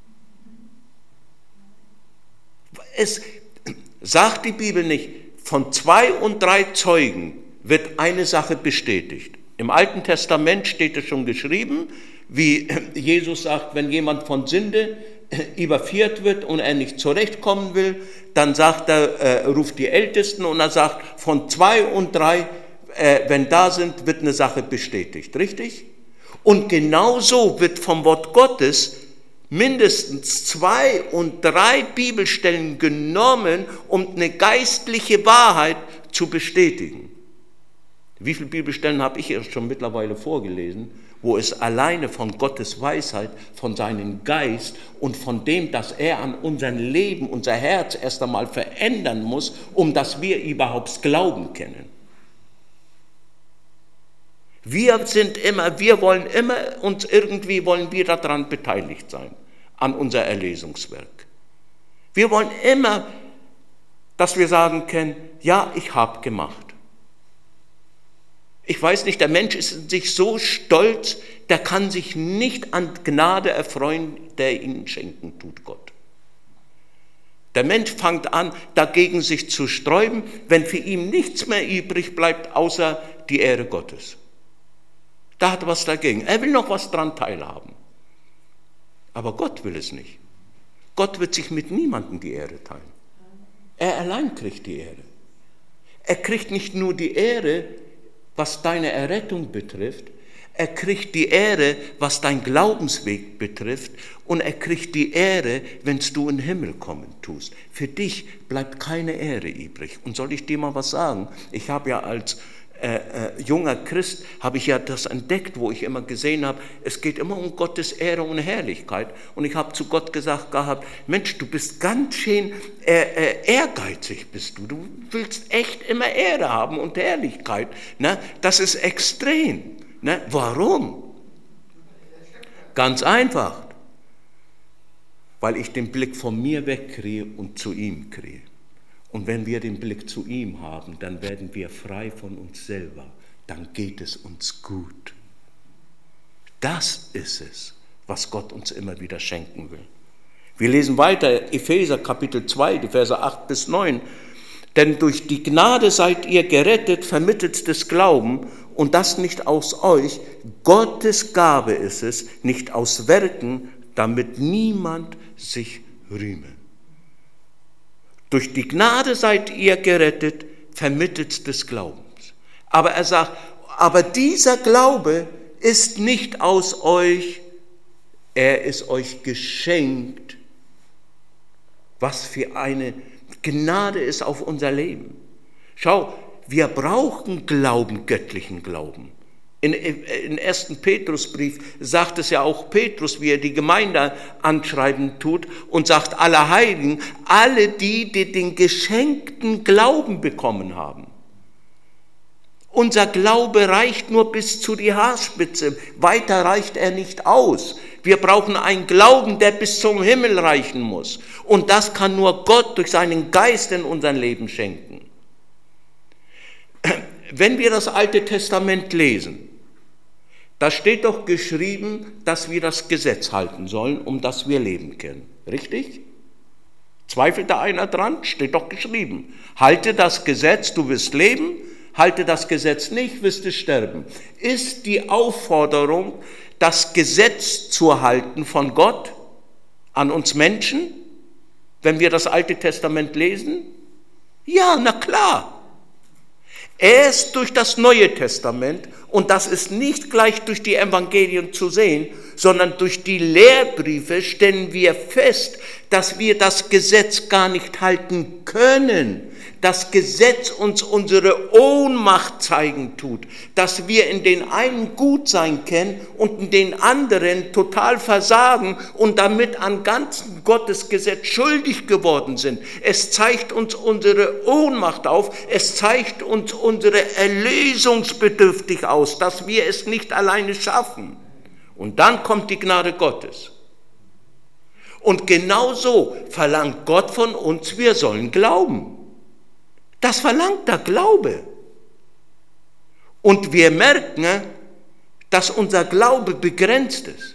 Es sagt die Bibel nicht, von 2 und 3 Zeugen wird eine Sache bestätigt. Im Alten Testament steht es schon geschrieben, wie Jesus sagt, wenn jemand von Sünde überführt wird und er nicht zurechtkommen will, dann sagt ruft die Ältesten und er sagt, von 2 und 3, wenn da sind, wird eine Sache bestätigt. Richtig? Und genauso wird vom Wort Gottes mindestens 2 und 3 Bibelstellen genommen, um eine geistliche Wahrheit zu bestätigen. Wie viele Bibelstellen habe ich schon mittlerweile vorgelesen, wo es alleine von Gottes Weisheit, von seinem Geist und von dem, dass er an unserem Leben, unser Herz erst einmal verändern muss, um dass wir überhaupt Glauben kennen. Wir wollen immer uns irgendwie, wollen wir daran beteiligt sein, an unser Erlesungswerk. Wir wollen immer, dass wir sagen können, ja, ich habe gemacht. Ich weiß nicht, der Mensch ist in sich so stolz, der kann sich nicht an Gnade erfreuen, der ihnen schenken tut Gott. Der Mensch fängt an, dagegen sich zu sträuben, wenn für ihn nichts mehr übrig bleibt, außer die Ehre Gottes. Da hat er was dagegen. Er will noch was dran teilhaben. Aber Gott will es nicht. Gott wird sich mit niemandem die Ehre teilen. Er allein kriegt die Ehre. Er kriegt nicht nur die Ehre, was deine Errettung betrifft, er kriegt die Ehre, was dein Glaubensweg betrifft, und er kriegt die Ehre, wenn du in den Himmel kommen tust. Für dich bleibt keine Ehre übrig. Und soll ich dir mal was sagen? Ich habe ja als junger Christ habe ich ja das entdeckt, wo ich immer gesehen habe, es geht immer um Gottes Ehre und Herrlichkeit. Und ich habe zu Gott gesagt gehabt, Mensch, du bist ganz schön ehrgeizig bist du. Du willst echt immer Ehre haben und Herrlichkeit. Ne? Das ist extrem. Ne? Warum? Ganz einfach. Weil ich den Blick von mir wegkriege und zu ihm kriege. Und wenn wir den Blick zu ihm haben, dann werden wir frei von uns selber. Dann geht es uns gut. Das ist es, was Gott uns immer wieder schenken will. Wir lesen weiter, Epheser Kapitel 2, die Verse 8 bis 9. Denn durch die Gnade seid ihr gerettet, vermittels des Glaubens, und das nicht aus euch. Gottes Gabe ist es, nicht aus Werken, damit niemand sich rühme. Durch die Gnade seid ihr gerettet, vermittels des Glaubens. Aber er sagt, aber dieser Glaube ist nicht aus euch, er ist euch geschenkt. Was für eine Gnade ist auf unser Leben. Schau, wir brauchen Glauben, göttlichen Glauben. Im 1. Petrusbrief sagt es ja auch Petrus, wie er die Gemeinde anschreiben tut und sagt, alle Heiligen, alle die den geschenkten Glauben bekommen haben. Unser Glaube reicht nur bis zu die Haarspitze, weiter reicht er nicht aus. Wir brauchen einen Glauben, der bis zum Himmel reichen muss. Und das kann nur Gott durch seinen Geist in unser Leben schenken. Wenn wir das Alte Testament lesen, da steht doch geschrieben, dass wir das Gesetz halten sollen, um das wir leben können. Richtig? Zweifelt da einer dran? Steht doch geschrieben. Halte das Gesetz, du wirst leben. Halte das Gesetz nicht, wirst du sterben. Ist die Aufforderung, das Gesetz zu halten von Gott an uns Menschen, wenn wir das Alte Testament lesen? Ja, na klar. Erst durch das Neue Testament, und das ist nicht gleich durch die Evangelien zu sehen, sondern durch die Lehrbriefe stellen wir fest, dass wir das Gesetz gar nicht halten können. Das Gesetz uns unsere Ohnmacht zeigen tut, dass wir in den einen gut sein können und in den anderen total versagen und damit an ganzen Gottes Gesetz schuldig geworden sind. Es zeigt uns unsere Ohnmacht auf, es zeigt uns unsere Erlösungsbedürftig aus, dass wir es nicht alleine schaffen. Und dann kommt die Gnade Gottes. Und genauso verlangt Gott von uns, wir sollen glauben. Das verlangt der Glaube. Und wir merken, dass unser Glaube begrenzt ist.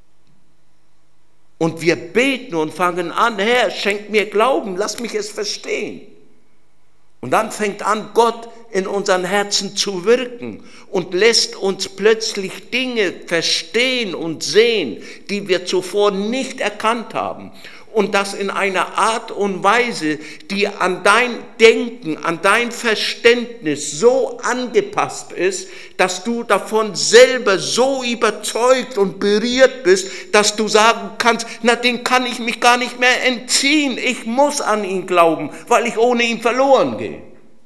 Und wir beten und fangen an, Herr, schenk mir Glauben, lass mich es verstehen. Und dann fängt an, Gott in unseren Herzen zu wirken und lässt uns plötzlich Dinge verstehen und sehen, die wir zuvor nicht erkannt haben. Und das in einer Art und Weise, die an dein Denken, an dein Verständnis so angepasst ist, dass du davon selber so überzeugt und berührt bist, dass du sagen kannst, na, den kann ich mich gar nicht mehr entziehen. Ich muss an ihn glauben, weil ich ohne ihn verloren gehe.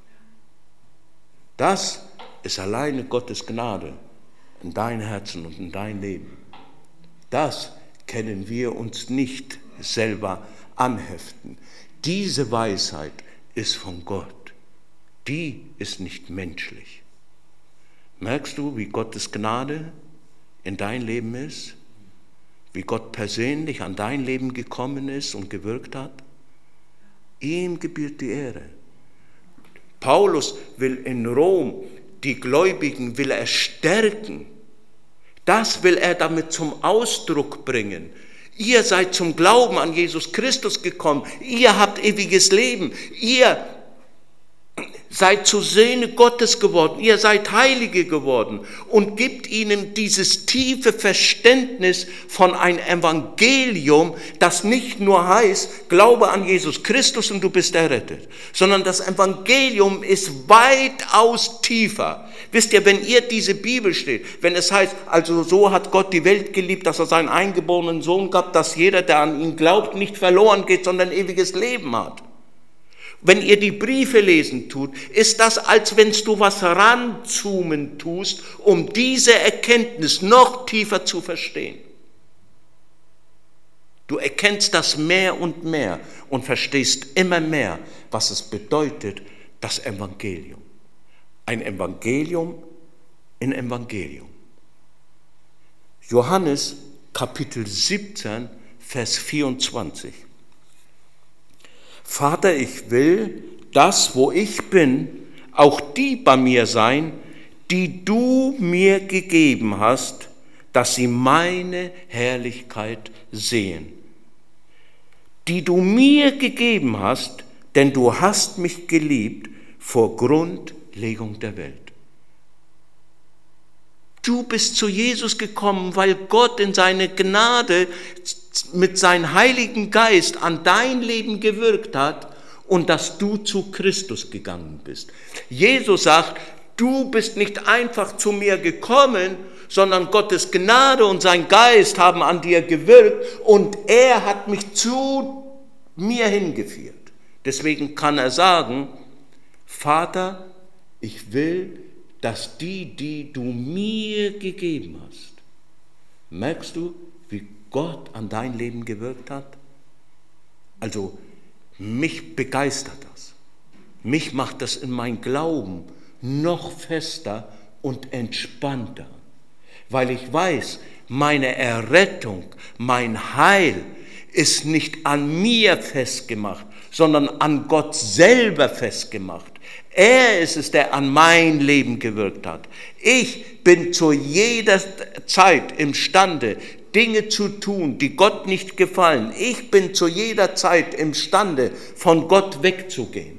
Das ist alleine Gottes Gnade in dein Herzen und in dein Leben. Das können wir uns nicht selber anheften. Diese Weisheit ist von Gott. Die ist nicht menschlich. Merkst du, wie Gottes Gnade in dein Leben ist? Wie Gott persönlich an dein Leben gekommen ist und gewirkt hat? Ihm gebührt die Ehre. Paulus will in Rom die Gläubigen will er stärken. Das will er damit zum Ausdruck bringen. Ihr seid zum Glauben an Jesus Christus gekommen. Ihr habt ewiges Leben. Ihr seid zu Söhne Gottes geworden. Ihr seid Heilige geworden. Und gibt ihnen dieses tiefe Verständnis von einem Evangelium, das nicht nur heißt, glaube an Jesus Christus und du bist errettet, sondern das Evangelium ist weitaus tiefer. Wisst ihr, wenn ihr diese Bibel steht, wenn es heißt, also so hat Gott die Welt geliebt, dass er seinen eingeborenen Sohn gab, dass jeder, der an ihn glaubt, nicht verloren geht, sondern ewiges Leben hat. Wenn ihr die Briefe lesen tut, ist das, als wenn du was ranzoomen tust, um diese Erkenntnis noch tiefer zu verstehen. Du erkennst das mehr und mehr und verstehst immer mehr, was es bedeutet, das Evangelium. Ein Evangelium in Evangelium. Johannes Kapitel 17, Vers 24. Vater, ich will, dass, wo ich bin, auch die bei mir sein, die du mir gegeben hast, dass sie meine Herrlichkeit sehen. Die du mir gegeben hast, denn du hast mich geliebt vor Grundlegung der Welt. Du bist zu Jesus gekommen, weil Gott in seine Gnade mit seinem Heiligen Geist an dein Leben gewirkt hat und dass du zu Christus gegangen bist. Jesus sagt, du bist nicht einfach zu mir gekommen, sondern Gottes Gnade und sein Geist haben an dir gewirkt und er hat mich zu mir hingeführt. Deswegen kann er sagen, Vater, ich will, dass die du mir gegeben hast. Merkst du, wie Gott an dein Leben gewirkt hat? Also, mich begeistert das. Mich macht das in mein Glauben noch fester und entspannter, weil ich weiß, meine Errettung, mein Heil ist nicht an mir festgemacht, sondern an Gott selber festgemacht. Er ist es, der an mein Leben gewirkt hat. Ich bin zu jeder Zeit imstande, Dinge zu tun, die Gott nicht gefallen. Ich bin zu jeder Zeit imstande, von Gott wegzugehen.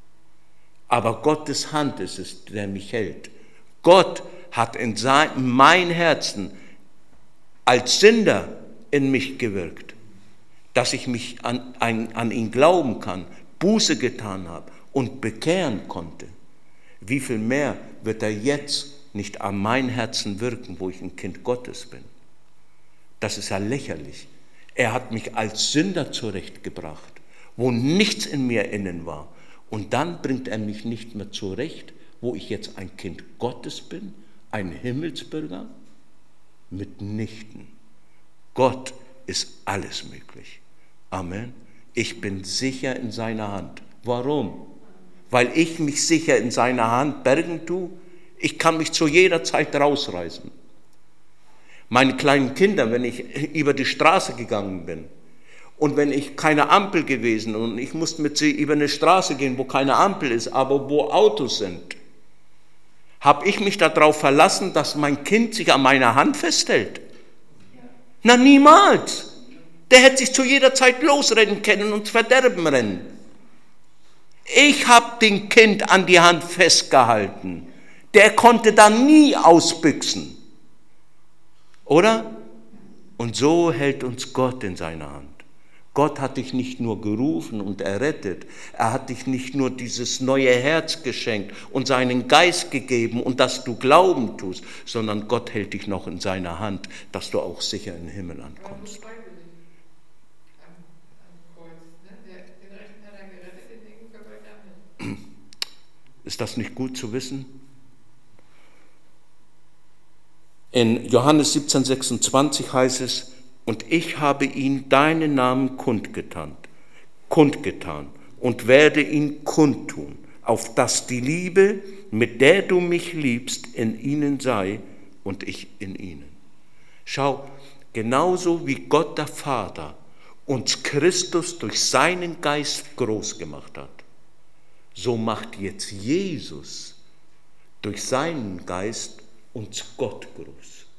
Aber Gottes Hand ist es, der mich hält. Gott hat in mein Herzen als Sünder in mich gewirkt, dass ich mich an ihn glauben kann, Buße getan habe und bekehren konnte. Wie viel mehr wird er jetzt nicht an mein Herzen wirken, wo ich ein Kind Gottes bin? Das ist ja lächerlich. Er hat mich als Sünder zurechtgebracht, wo nichts in mir innen war. Und dann bringt er mich nicht mehr zurecht, wo ich jetzt ein Kind Gottes bin, ein Himmelsbürger? Mitnichten. Gott ist alles möglich. Amen. Ich bin sicher in seiner Hand. Warum? Weil ich mich sicher in seiner Hand bergen tue. Ich kann mich zu jeder Zeit rausreißen. Meine kleinen Kinder, wenn ich über die Straße gegangen bin und wenn ich keine Ampel gewesen und ich musste mit sie über eine Straße gehen, wo keine Ampel ist, aber wo Autos sind, habe ich mich darauf verlassen, dass mein Kind sich an meiner Hand festhält? Na, niemals. Der hätte sich zu jeder Zeit losrennen können und verderben rennen. Ich habe den Kind an die Hand festgehalten. Der konnte da nie ausbüchsen. Oder? Und so hält uns Gott in seiner Hand. Gott hat dich nicht nur gerufen und errettet, er hat dich nicht nur dieses neue Herz geschenkt und seinen Geist gegeben und dass du Glauben tust, sondern Gott hält dich noch in seiner Hand, dass du auch sicher in den Himmel ankommst. Ist das nicht gut zu wissen? In Johannes 17,26 heißt es, und ich habe ihm deinen Namen kundgetan und werde ihn kundtun, auf dass die Liebe, mit der du mich liebst, in ihnen sei und ich in ihnen. Schau, genauso wie Gott der Vater uns Christus durch seinen Geist groß gemacht hat, so macht jetzt Jesus durch seinen Geist uns Gott groß.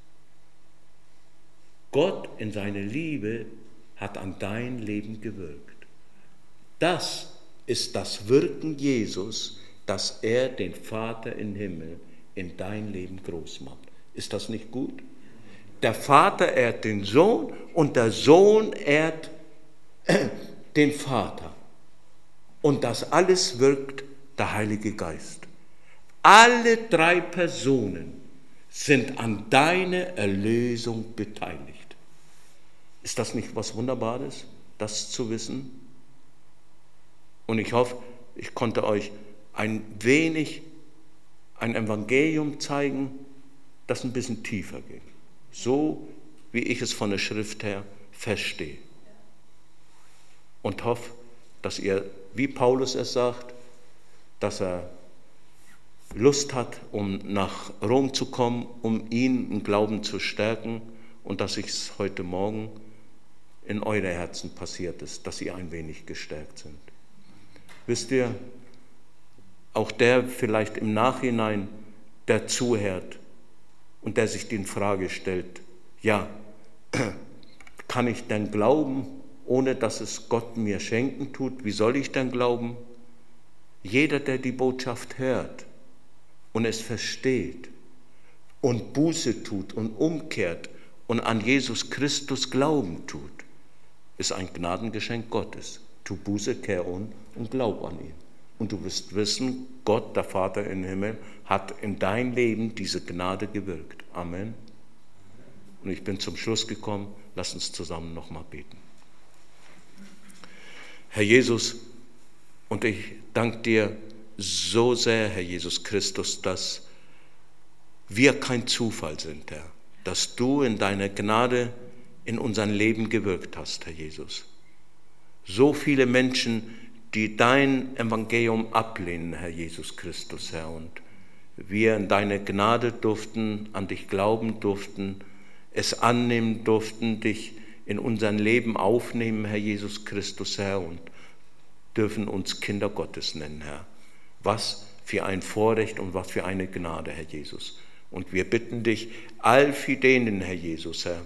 Gott in seiner Liebe hat an dein Leben gewirkt. Das ist das Wirken Jesus, dass er den Vater im Himmel in dein Leben groß macht. Ist das nicht gut? Der Vater ehrt den Sohn und der Sohn ehrt den Vater. Und das alles wirkt der Heilige Geist. Alle drei Personen sind an deiner Erlösung beteiligt. Ist das nicht was Wunderbares, das zu wissen? Und ich hoffe, ich konnte euch ein wenig ein Evangelium zeigen, das ein bisschen tiefer ging. So, wie ich es von der Schrift her verstehe. Und hoffe, dass ihr, wie Paulus es sagt, dass er Lust hat, um nach Rom zu kommen, um ihn im Glauben zu stärken und dass es heute Morgen in eure Herzen passiert ist, dass ihr ein wenig gestärkt sind. Wisst ihr, auch der vielleicht im Nachhinein, der zuhört und der sich die Frage stellt, ja, kann ich denn glauben, ohne dass es Gott mir schenken tut? Wie soll ich denn glauben? Jeder, der die Botschaft hört und es versteht und Buße tut und umkehrt und an Jesus Christus Glauben tut, ist ein Gnadengeschenk Gottes. Tu Buße, kehr um und glaub an ihn. Und du wirst wissen, Gott, der Vater im Himmel, hat in dein Leben diese Gnade gewirkt. Amen. Und ich bin zum Schluss gekommen. Lass uns zusammen nochmal beten. Herr Jesus, und ich danke dir so sehr, Herr Jesus Christus, dass wir kein Zufall sind, Herr. Dass du in deiner Gnade in unserem Leben gewirkt hast, Herr Jesus. So viele Menschen, die dein Evangelium ablehnen, Herr Jesus Christus, Herr. Und wir in deine Gnade durften, an dich glauben durften, es annehmen durften, dich in unser Leben aufnehmen, Herr Jesus Christus, Herr, und dürfen uns Kinder Gottes nennen, Herr. Was für ein Vorrecht und was für eine Gnade, Herr Jesus. Und wir bitten dich, all für denen, Herr Jesus, Herr,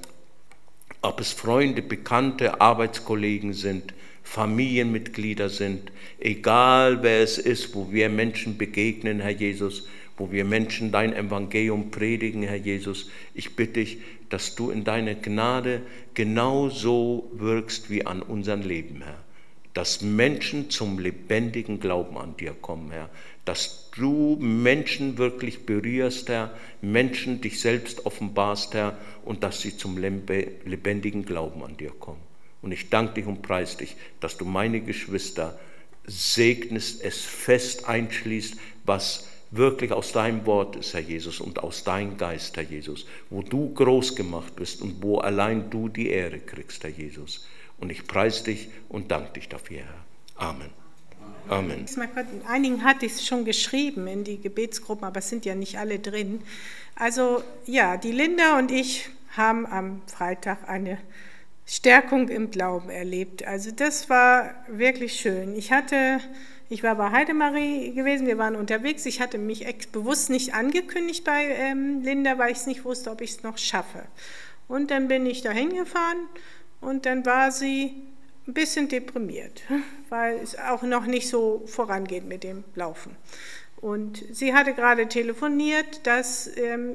ob es Freunde, Bekannte, Arbeitskollegen sind, Familienmitglieder sind, egal wer es ist, wo wir Menschen begegnen, Herr Jesus, wo wir Menschen dein Evangelium predigen, Herr Jesus, ich bitte dich, dass du in deiner Gnade genauso wirkst wie an unserem Leben, Herr. Dass Menschen zum lebendigen Glauben an dir kommen, Herr. Dass du Menschen wirklich berührst, Herr, Menschen dich selbst offenbarst, Herr, und dass sie zum lebendigen Glauben an dir kommen. Und ich danke dich und preise dich, dass du meine Geschwister segnest, es fest einschließt, was wirklich aus deinem Wort ist, Herr Jesus, und aus deinem Geist, Herr Jesus, wo du groß gemacht bist und wo allein du die Ehre kriegst, Herr Jesus. Und ich preise dich und danke dich dafür, Herr. Amen. Amen. Einigen hatte ich es schon geschrieben in die Gebetsgruppen, aber es sind ja nicht alle drin. Also ja, die Linda und ich haben am Freitag eine Stärkung im Glauben erlebt. Also das war wirklich schön. Ich war bei Heidemarie gewesen, wir waren unterwegs. Ich hatte mich bewusst nicht angekündigt bei Linda, weil ich es nicht wusste, ob ich es noch schaffe. Und dann bin ich dahin gefahren und dann war sie ein bisschen deprimiert, weil es auch noch nicht so vorangeht mit dem Laufen. Und sie hatte gerade telefoniert, dass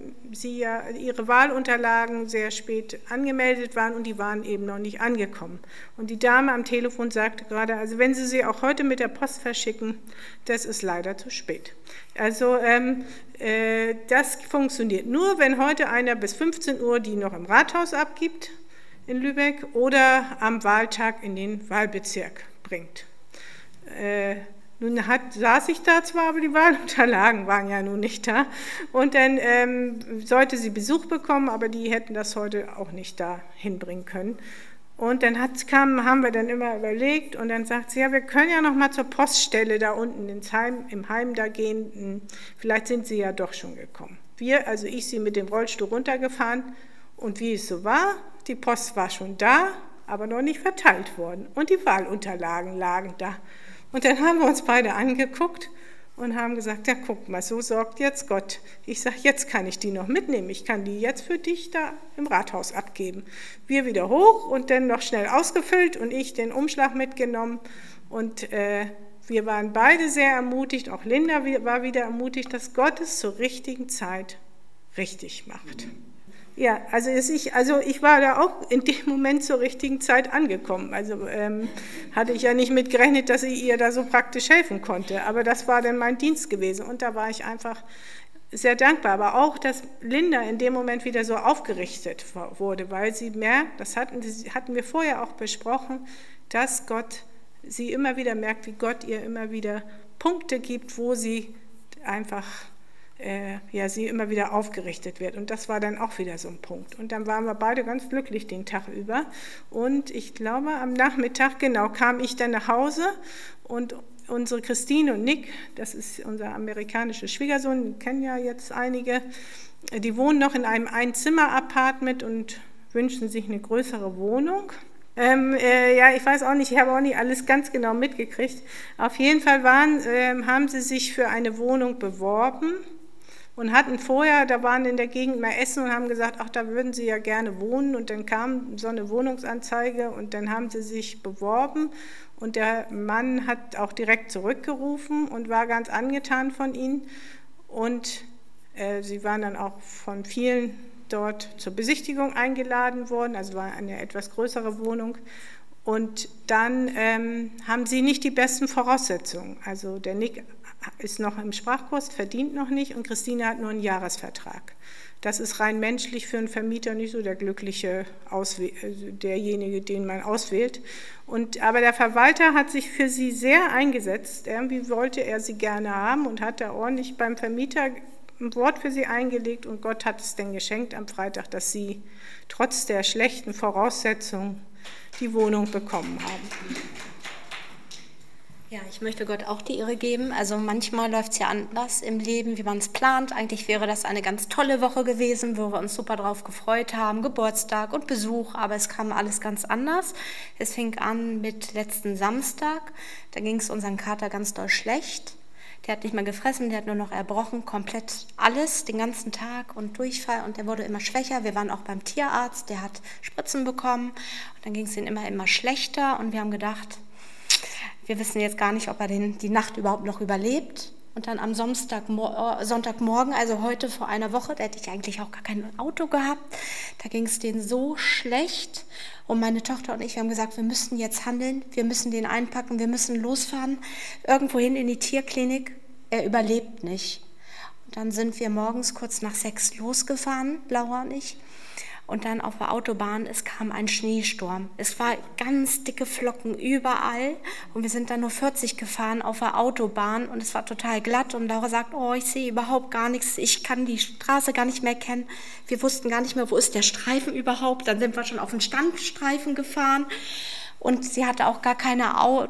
ihre Wahlunterlagen sehr spät angemeldet waren und die waren eben noch nicht angekommen. Und die Dame am Telefon sagte gerade, also wenn Sie sie auch heute mit der Post verschicken, das ist leider zu spät. Also das funktioniert nur, wenn heute einer bis 15 Uhr die noch im Rathaus abgibt in Lübeck oder am Wahltag in den Wahlbezirk bringt. Nun saß ich da zwar, aber die Wahlunterlagen waren ja nun nicht da. Und dann sollte sie Besuch bekommen, aber die hätten das heute auch nicht da hinbringen können. Und dann haben wir dann immer überlegt und dann sagt sie, ja, wir können ja noch mal zur Poststelle da unten im Heim da gehen. Vielleicht sind sie ja doch schon gekommen. Ich sie mit dem Rollstuhl runtergefahren und wie es so war, die Post war schon da, aber noch nicht verteilt worden. Und die Wahlunterlagen lagen da. Und dann haben wir uns beide angeguckt und haben gesagt, ja, guck mal, so sorgt jetzt Gott. Ich sage, jetzt kann ich die noch mitnehmen. Ich kann die jetzt für dich da im Rathaus abgeben. Wir wieder hoch und dann noch schnell ausgefüllt und ich den Umschlag mitgenommen. Und wir waren beide sehr ermutigt, auch Linda war wieder ermutigt, dass Gott es zur richtigen Zeit richtig macht. Ja, also ich war da auch in dem Moment zur richtigen Zeit angekommen. Also hatte ich ja nicht mit gerechnet, dass ich ihr da so praktisch helfen konnte. Aber das war dann mein Dienst gewesen und da war ich einfach sehr dankbar. Aber auch, dass Linda in dem Moment wieder so aufgerichtet wurde, weil sie merkt, das hatten wir vorher auch besprochen, dass Gott sie immer wieder merkt, wie Gott ihr immer wieder Punkte gibt, wo sie einfach, sie immer wieder aufgerichtet wird. Und das war dann auch wieder so ein Punkt. Und dann waren wir beide ganz glücklich den Tag über. Und ich glaube, am Nachmittag, kam ich dann nach Hause und unsere Christine und Nick, das ist unser amerikanischer Schwiegersohn, den kennen ja jetzt einige, die wohnen noch in einem Einzimmer-Apartment und wünschen sich eine größere Wohnung. Ich weiß auch nicht, ich habe auch nicht alles ganz genau mitgekriegt. Auf jeden Fall haben sie sich für eine Wohnung beworben und hatten vorher, da waren in der Gegend mal essen und haben gesagt, ach, da würden sie ja gerne wohnen. Und dann kam so eine Wohnungsanzeige und dann haben sie sich beworben. Und der Mann hat auch direkt zurückgerufen und war ganz angetan von ihnen. Und sie waren dann auch von vielen dort zur Besichtigung eingeladen worden, also war eine etwas größere Wohnung. Und dann haben sie nicht die besten Voraussetzungen. Also der Nick ist noch im Sprachkurs, verdient noch nicht und Christine hat nur einen Jahresvertrag. Das ist rein menschlich für einen Vermieter nicht so der glückliche derjenige, den man auswählt. Aber der Verwalter hat sich für sie sehr eingesetzt. Irgendwie wollte er sie gerne haben und hat da ordentlich beim Vermieter ein Wort für sie eingelegt und Gott hat es denn geschenkt am Freitag, dass sie trotz der schlechten Voraussetzungen die Wohnung bekommen haben. Ja, ich möchte Gott auch die Ehre geben. Also manchmal läuft es ja anders im Leben, wie man es plant. Eigentlich wäre das eine ganz tolle Woche gewesen, wo wir uns super drauf gefreut haben, Geburtstag und Besuch, aber es kam alles ganz anders. Es fing an mit letzten Samstag, da ging es unserem Kater ganz doll schlecht. Der hat nicht mehr gefressen, der hat nur noch erbrochen, komplett alles, den ganzen Tag und Durchfall und der wurde immer schwächer. Wir waren auch beim Tierarzt, der hat Spritzen bekommen und dann ging es ihm immer schlechter und wir haben gedacht, wir wissen jetzt gar nicht, ob er die Nacht überhaupt noch überlebt. Und dann am Sonntagmorgen, also heute vor einer Woche, da hätte ich eigentlich auch gar kein Auto gehabt, da ging es denen so schlecht. Und meine Tochter und ich, wir haben gesagt, wir müssen jetzt handeln, wir müssen den einpacken, wir müssen losfahren, irgendwo hin in die Tierklinik. Er überlebt nicht. Und dann sind wir morgens kurz nach 6 losgefahren, Laura und ich. Und dann auf der Autobahn, es kam ein Schneesturm. Es war ganz dicke Flocken überall und wir sind dann nur 40 gefahren auf der Autobahn und es war total glatt und Laura sagt, oh, ich sehe überhaupt gar nichts, ich kann die Straße gar nicht mehr kennen. Wir wussten gar nicht mehr, wo ist der Streifen überhaupt. Dann sind wir schon auf den Standstreifen gefahren und sie hatte auch gar keinen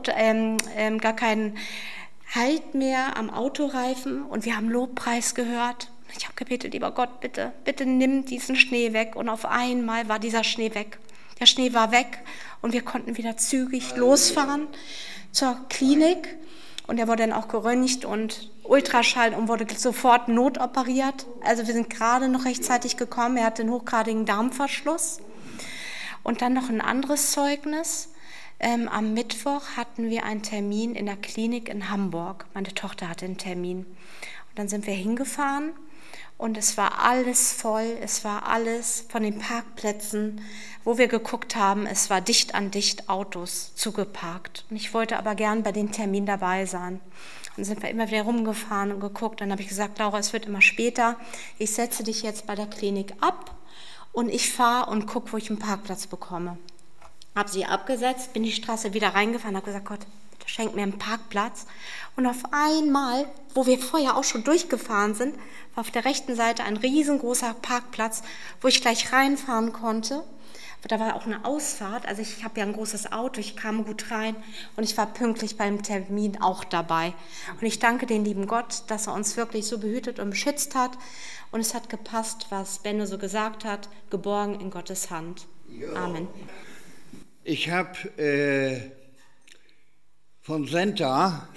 Halt mehr am Autoreifen und wir haben Lobpreis gehört. Ich habe gebetet, lieber Gott, bitte, bitte nimm diesen Schnee weg. Und auf einmal war dieser Schnee weg. Der Schnee war weg und wir konnten wieder zügig losfahren zur Klinik. Und er wurde dann auch geröntgt und Ultraschall und wurde sofort notoperiert. Also wir sind gerade noch rechtzeitig gekommen. Er hatte einen hochgradigen Darmverschluss. Und dann noch ein anderes Zeugnis. Am Mittwoch hatten wir einen Termin in der Klinik in Hamburg. Meine Tochter hatte einen Termin. Und dann sind wir hingefahren. Und es war alles voll, es war alles von den Parkplätzen, wo wir geguckt haben, es war dicht an dicht Autos zugeparkt. Und ich wollte aber gern bei dem Termin dabei sein. Und dann sind wir immer wieder rumgefahren und geguckt. Dann habe ich gesagt, Laura, es wird immer später. Ich setze dich jetzt bei der Klinik ab und ich fahre und gucke, wo ich einen Parkplatz bekomme. Habe sie abgesetzt, bin die Straße wieder reingefahren, habe gesagt, Gott, bitte schenk mir einen Parkplatz. Und auf einmal, wo wir vorher auch schon durchgefahren sind, war auf der rechten Seite ein riesengroßer Parkplatz, wo ich gleich reinfahren konnte. Da war auch eine Ausfahrt, also ich habe ja ein großes Auto, ich kam gut rein und ich war pünktlich beim Termin auch dabei. Und ich danke dem lieben Gott, dass er uns wirklich so behütet und beschützt hat. Und es hat gepasst, was Benno so gesagt hat, geborgen in Gottes Hand. Amen. Ich habe von Senta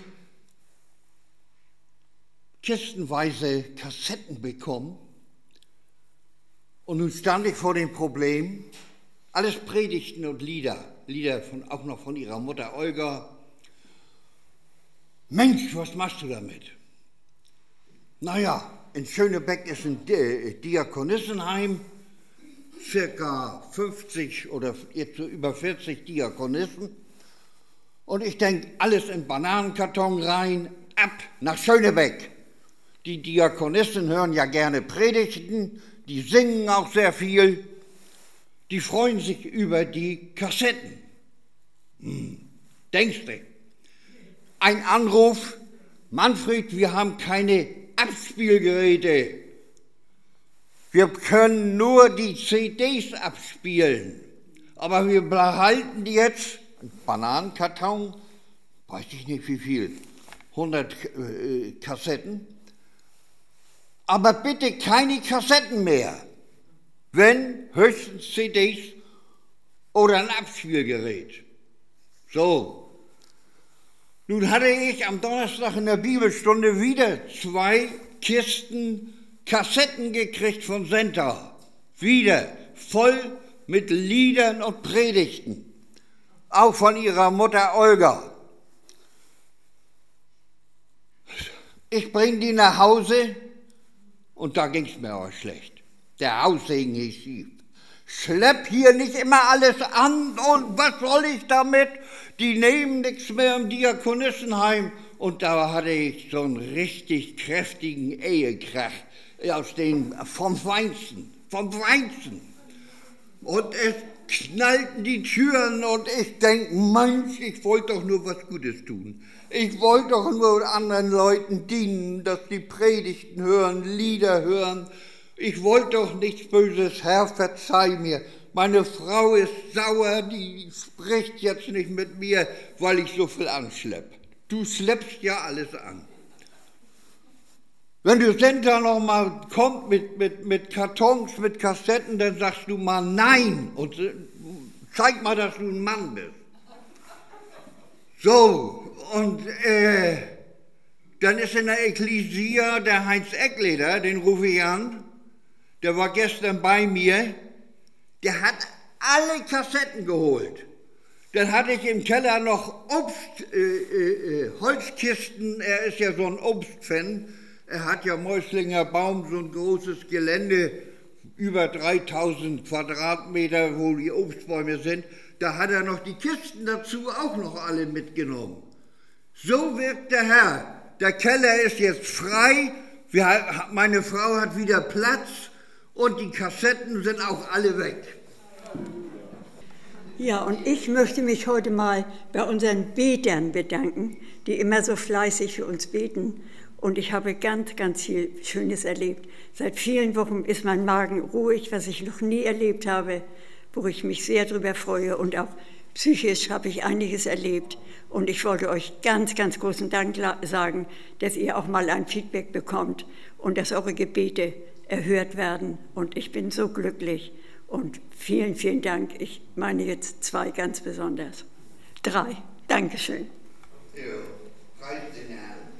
kistenweise Kassetten bekommen und nun stand ich vor dem Problem, alles Predigten und Lieder auch noch von ihrer Mutter Olga. Mensch, was machst du damit? Naja, in Schönebeck ist ein Diakonissenheim, circa 50 oder jetzt so über 40 Diakonissen. Und ich denke, alles in Bananenkarton rein, ab nach Schönebeck. Die Diakonissen hören ja gerne Predigten, die singen auch sehr viel. Die freuen sich über die Kassetten. Denkst du? Ein Anruf, Manfred, wir haben keine Abspielgeräte. Wir können nur die CDs abspielen. Aber wir behalten die jetzt, ein Bananenkarton, weiß ich nicht wie viel, 100 Kassetten. Aber bitte keine Kassetten mehr. Wenn, höchstens CDs oder ein Abspielgerät. So. Nun hatte ich am Donnerstag in der Bibelstunde wieder 2 Kisten Kassetten gekriegt von Senta. Wieder voll mit Liedern und Predigten. Auch von ihrer Mutter Olga. Ich bringe die nach Hause und da ging es mir auch schlecht. Der Haussegen ist schief. Schlepp hier nicht immer alles an und was soll ich damit? Die nehmen nichts mehr im Diakonissenheim. Und da hatte ich so einen richtig kräftigen Ehekrach vom Feinsten. Und es knallten die Türen und ich denke, Mensch, ich wollte doch nur was Gutes tun. Ich wollte doch nur anderen Leuten dienen, dass die Predigten hören, Lieder hören. Ich wollte doch nichts Böses, Herr, verzeih mir. Meine Frau ist sauer, die spricht jetzt nicht mit mir, weil ich so viel anschleppe. Du schleppst ja alles an. Wenn du Senta noch mal kommt mit Kartons, mit Kassetten, dann sagst du mal nein und zeig mal, dass du ein Mann bist. So, und dann ist in der Ekklesia der Heinz Eckleder, den rufe ich an. Der war gestern bei mir, der hat alle Kassetten geholt. Dann hatte ich im Keller noch Holzkisten, er ist ja so ein Obstfan, er hat ja Mäuslinger Baum, so ein großes Gelände, über 3000 Quadratmeter, wo die Obstbäume sind, da hat er noch die Kisten dazu auch noch alle mitgenommen. So wirkt der Herr, der Keller ist jetzt frei, meine Frau hat wieder Platz, und die Kassetten sind auch alle weg. Ja, und ich möchte mich heute mal bei unseren Betern bedanken, die immer so fleißig für uns beten. Und ich habe ganz, ganz viel Schönes erlebt. Seit vielen Wochen ist mein Magen ruhig, was ich noch nie erlebt habe, wo ich mich sehr darüber freue. Und auch psychisch habe ich einiges erlebt. Und ich wollte euch ganz, ganz großen Dank sagen, dass ihr auch mal ein Feedback bekommt und dass eure Gebete erhört werden. Und ich bin so glücklich. Und vielen, vielen Dank. Ich meine jetzt 2 ganz besonders. 3. Dankeschön. Ja,